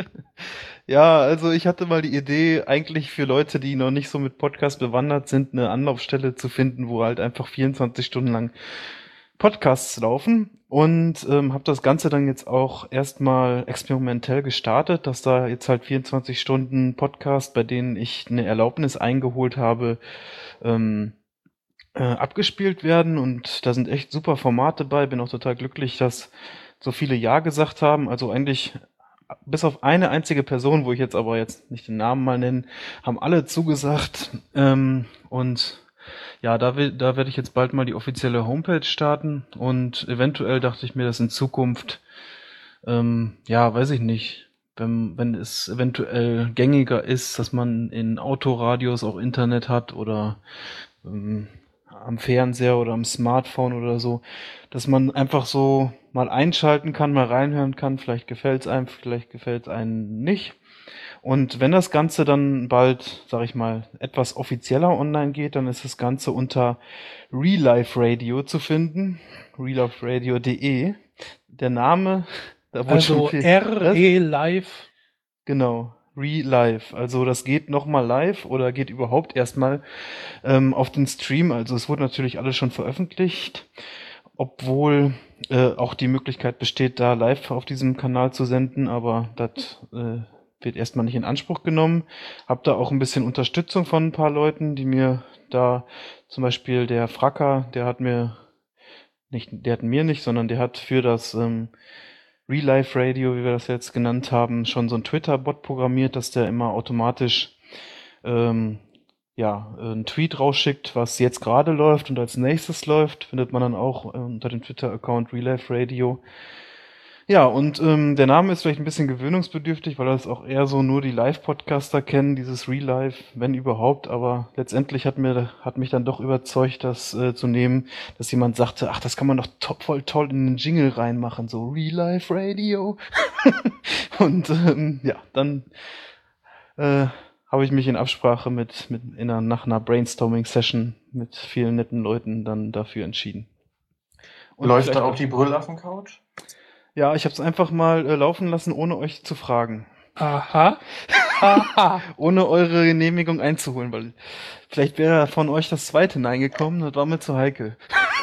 Ja, also ich hatte mal die Idee, eigentlich für Leute, die noch nicht so mit Podcast bewandert sind, eine Anlaufstelle zu finden, wo halt einfach vierundzwanzig Stunden lang Podcasts laufen und ähm, habe das Ganze dann jetzt auch erstmal experimentell gestartet, dass da jetzt halt vierundzwanzig Stunden Podcast, bei denen ich eine Erlaubnis eingeholt habe, ähm, äh, abgespielt werden und da sind echt super Formate bei. Bin auch total glücklich, dass so viele Ja gesagt haben. Also eigentlich bis auf eine einzige Person, wo ich jetzt aber jetzt nicht den Namen mal nennen, haben alle zugesagt. Ähm, und ja, da, will, da werde ich jetzt bald mal die offizielle Homepage starten und eventuell dachte ich mir, dass in Zukunft, ähm, ja, weiß ich nicht, wenn, wenn es eventuell gängiger ist, dass man in Autoradios auch Internet hat oder ähm, am Fernseher oder am Smartphone oder so, dass man einfach so mal einschalten kann, mal reinhören kann, vielleicht gefällt's einem, vielleicht gefällt's einem nicht. Und wenn das Ganze dann bald, sag ich mal, etwas offizieller online geht, dann ist das Ganze unter Real Life Radio zu finden, real life radio punkt de. Der Name, da wurde Also schon viel... R E Live. Genau, Real Life. Also das geht nochmal live oder geht überhaupt erstmal ähm, auf den Stream. Also es wurde natürlich alles schon veröffentlicht, obwohl äh, auch die Möglichkeit besteht, da live auf diesem Kanal zu senden, aber das äh, wird erstmal nicht in Anspruch genommen. Hab da auch ein bisschen Unterstützung von ein paar Leuten, die mir da zum Beispiel der Fracker, der hat mir nicht, der hat mir nicht, sondern der hat für das ähm, Real Life Radio, wie wir das jetzt genannt haben, schon so ein Twitter-Bot programmiert, dass der immer automatisch ähm, ja, einen Tweet rausschickt, was jetzt gerade läuft und als nächstes läuft, findet man dann auch äh, unter dem Twitter-Account Real Life Radio. Ja, und ähm, der Name ist vielleicht ein bisschen gewöhnungsbedürftig, weil das auch eher so nur die Live-Podcaster kennen, dieses Real Life, wenn überhaupt, aber letztendlich hat mir hat mich dann doch überzeugt, das äh, zu nehmen, dass jemand sagte, ach, das kann man doch top, voll toll in den Jingle reinmachen, so Real Life Radio. Und ähm, ja, dann äh, habe ich mich in Absprache mit, mit in einer, nach einer Brainstorming-Session mit vielen netten Leuten dann dafür entschieden. Und Läuft vielleicht da auch die Brüllaffen-Couch? Ja, ich habe es einfach mal äh, laufen lassen, ohne euch zu fragen. Aha. Aha. Ohne eure Genehmigung einzuholen, weil vielleicht wäre von euch das zweite Nein gekommen, das war mir zu heikel.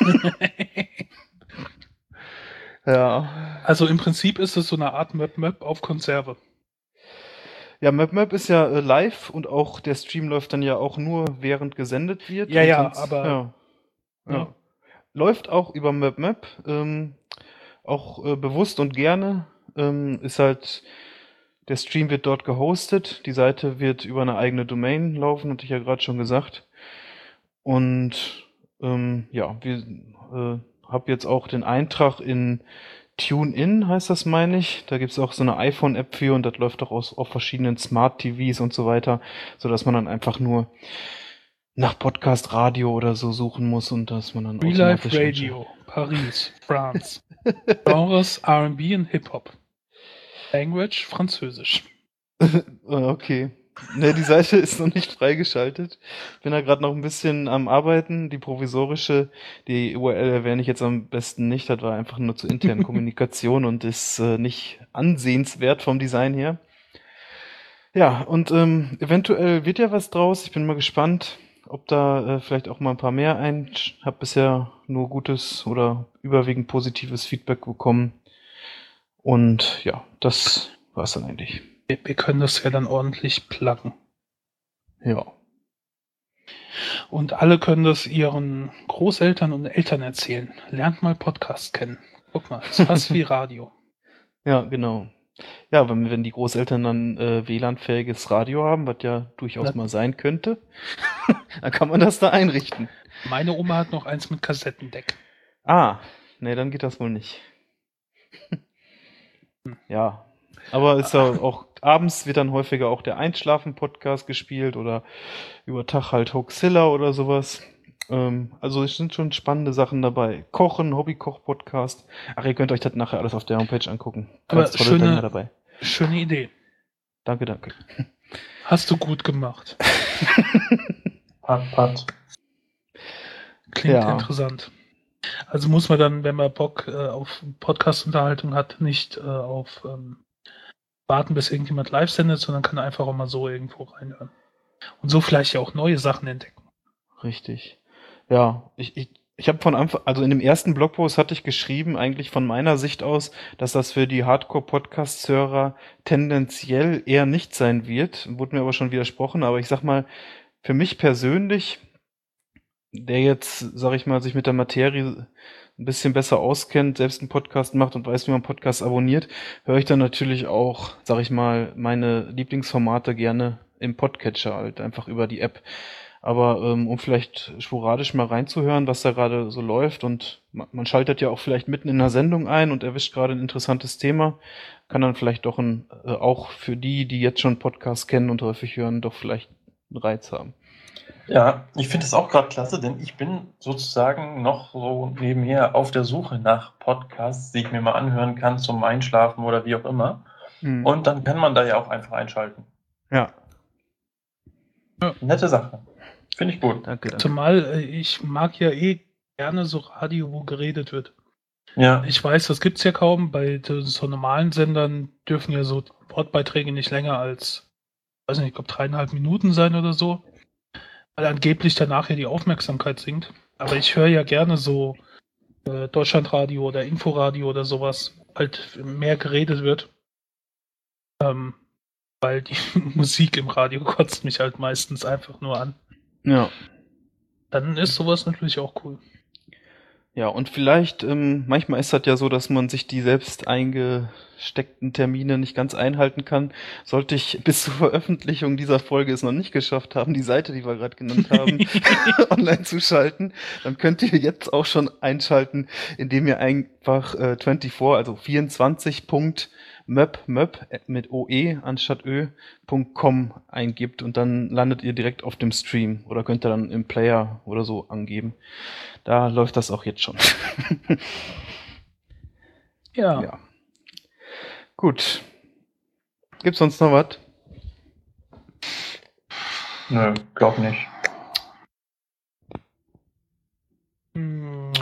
Ja. Also im Prinzip ist es so eine Art Möp-Möp auf Konserve. Ja, MöpMöp ist ja äh, live und auch der Stream läuft dann ja auch nur, während gesendet wird. Ja, und ja, sonst, aber- Ja. Ja. Ja. Läuft auch über MöpMöp, ähm, auch äh, bewusst und gerne. Ähm, ist halt, der Stream wird dort gehostet, die Seite wird über eine eigene Domain laufen, hatte ich ja gerade schon gesagt. Und ähm, ja, wir äh, habe jetzt auch den Eintrag in TuneIn, heißt das, meine ich. Da gibt's auch so eine iPhone-App für und das läuft auch aus, auf verschiedenen Smart-T Vs und so weiter, sodass man dann einfach nur nach Podcast Radio oder so suchen muss und dass man dann Real Life automatisch Radio, Paris, France. Genres R and B und Hip-Hop. Language, Französisch. Ah, okay. Ne, die Seite ist noch nicht freigeschaltet. Bin da gerade noch ein bisschen am Arbeiten. Die provisorische, die U R L erwähne ich jetzt am besten nicht. Das war einfach nur zur internen Kommunikation und ist äh, nicht ansehenswert vom Design her. Ja, und ähm, eventuell wird ja was draus. Ich bin mal gespannt, ob da äh, vielleicht auch mal ein paar mehr ein. Ich habe bisher nur gutes oder überwiegend positives Feedback bekommen. Und ja, das war's dann eigentlich. Wir, wir können das ja dann ordentlich pluggen. Ja. Und alle können das ihren Großeltern und Eltern erzählen. Lernt mal Podcast kennen. Guck mal, ist fast wie Radio. Ja, genau. Ja, wenn, wenn die Großeltern dann äh, W L A N-fähiges Radio haben, was ja durchaus Na- mal sein könnte, dann kann man das da einrichten. Meine Oma hat noch eins mit Kassettendeck. Ah, nee, dann geht das wohl nicht. Ja, aber ist ja auch, abends wird dann häufiger auch der Einschlafen-Podcast gespielt oder über Tag halt Hoaxilla oder sowas. Ähm, also es sind schon spannende Sachen dabei. Kochen, Hobbykoch-Podcast. Ach, ihr könnt euch das nachher alles auf der Homepage angucken. Aber Ganz tolle schöne- Dinge dabei. Schöne Idee. Danke, danke. Hast du gut gemacht. Pat, pat. Klingt Ja. interessant. Also muss man dann, wenn man Bock äh, auf Podcast-Unterhaltung hat, nicht äh, auf ähm, warten, bis irgendjemand live sendet, sondern kann einfach auch mal so irgendwo reinhören. Und so vielleicht ja auch neue Sachen entdecken. Richtig. Ja, ich, ich, ich habe von Anfang, also in dem ersten Blogpost hatte ich geschrieben, eigentlich von meiner Sicht aus, dass das für die Hardcore-Podcast-Hörer tendenziell eher nicht sein wird. Wurde mir aber schon widersprochen, aber ich sag mal, für mich persönlich, der jetzt, sag ich mal, sich mit der Materie ein bisschen besser auskennt, selbst einen Podcast macht und weiß, wie man Podcasts abonniert, höre ich dann natürlich auch, sag ich mal, meine Lieblingsformate gerne im Podcatcher, halt einfach über die App. Aber ähm, um vielleicht sporadisch mal reinzuhören, was da gerade so läuft und ma- man schaltet ja auch vielleicht mitten in einer Sendung ein und erwischt gerade ein interessantes Thema, kann dann vielleicht doch ein, äh, auch für die, die jetzt schon Podcasts kennen und häufig hören, doch vielleicht einen Reiz haben. Ja, ich finde es auch gerade klasse, denn ich bin sozusagen noch so nebenher auf der Suche nach Podcasts, die ich mir mal anhören kann zum Einschlafen oder wie auch immer. Mhm. Und dann kann man da ja auch einfach einschalten. Ja, Nette Sache. Finde ich gut. danke, danke. Zumal äh, ich mag ja eh gerne so Radio, wo geredet wird. Ja, Ich weiß, das gibt's ja kaum. Bei de- so normalen Sendern dürfen ja so Wortbeiträge nicht länger als, weiß nicht, ich glaube dreieinhalb Minuten sein oder so. Weil angeblich danach ja die Aufmerksamkeit sinkt. Aber ich höre ja gerne so äh, Deutschlandradio oder Inforadio oder sowas, halt mehr geredet wird. Ähm, weil die Musik im Radio kotzt mich halt meistens einfach nur an. Ja. Dann ist sowas natürlich auch cool. Ja, und vielleicht, ähm, manchmal ist das ja so, dass man sich die selbst eingesteckten Termine nicht ganz einhalten kann. Sollte ich bis zur Veröffentlichung dieser Folge es noch nicht geschafft haben, die Seite, die wir gerade genannt haben, online zu schalten, dann könnt ihr jetzt auch schon einschalten, indem ihr einfach äh, vierundzwanzig, also vierundzwanzig Punkt möp, möp mit oe anstatt ö, Punkt com eingibt und dann landet ihr direkt auf dem Stream oder könnt ihr dann im Player oder so angeben. Da läuft das auch jetzt schon. Ja. Ja. Gut. Gibt's sonst noch was? Nö, glaub nicht. Hm.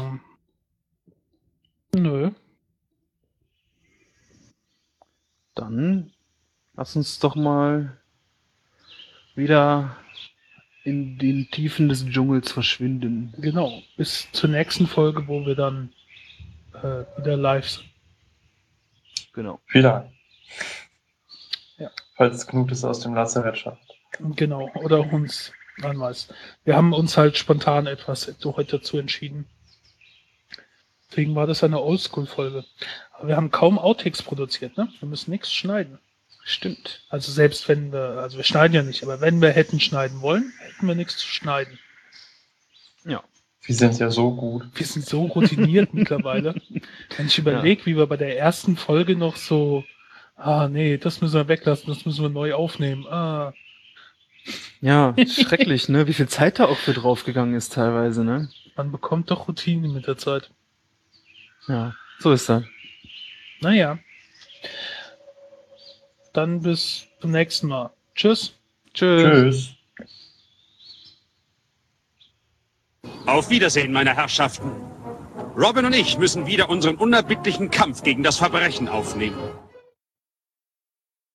Nö. Dann lass uns doch mal wieder in den Tiefen des Dschungels verschwinden. Genau. Bis zur nächsten Folge, wo wir dann äh, wieder live sind. Genau. Wieder. Ja. Falls es genug ist aus dem Lazarett schafft. Genau. Oder uns anweist. Wir haben uns halt spontan etwas heute dazu entschieden. Deswegen war das eine Oldschool-Folge. Aber wir haben kaum Outtakes produziert, ne? Wir müssen nichts schneiden. Stimmt. Also selbst wenn wir, also wir schneiden ja nicht, aber wenn wir hätten schneiden wollen, hätten wir nichts zu schneiden. Ja. Wir sind ja so gut. Wir sind so routiniert mittlerweile. Wenn ich überlege, ja. wie wir bei der ersten Folge noch so, ah nee, das müssen wir weglassen, das müssen wir neu aufnehmen. Ah. Ja, schrecklich, ne? Wie viel Zeit da auch für draufgegangen ist teilweise, ne? Man bekommt doch Routine mit der Zeit. Ja, so ist das. Naja. Dann bis zum nächsten Mal. Tschüss. Tschüss. Auf Wiedersehen, meine Herrschaften. Robin und ich müssen wieder unseren unerbittlichen Kampf gegen das Verbrechen aufnehmen.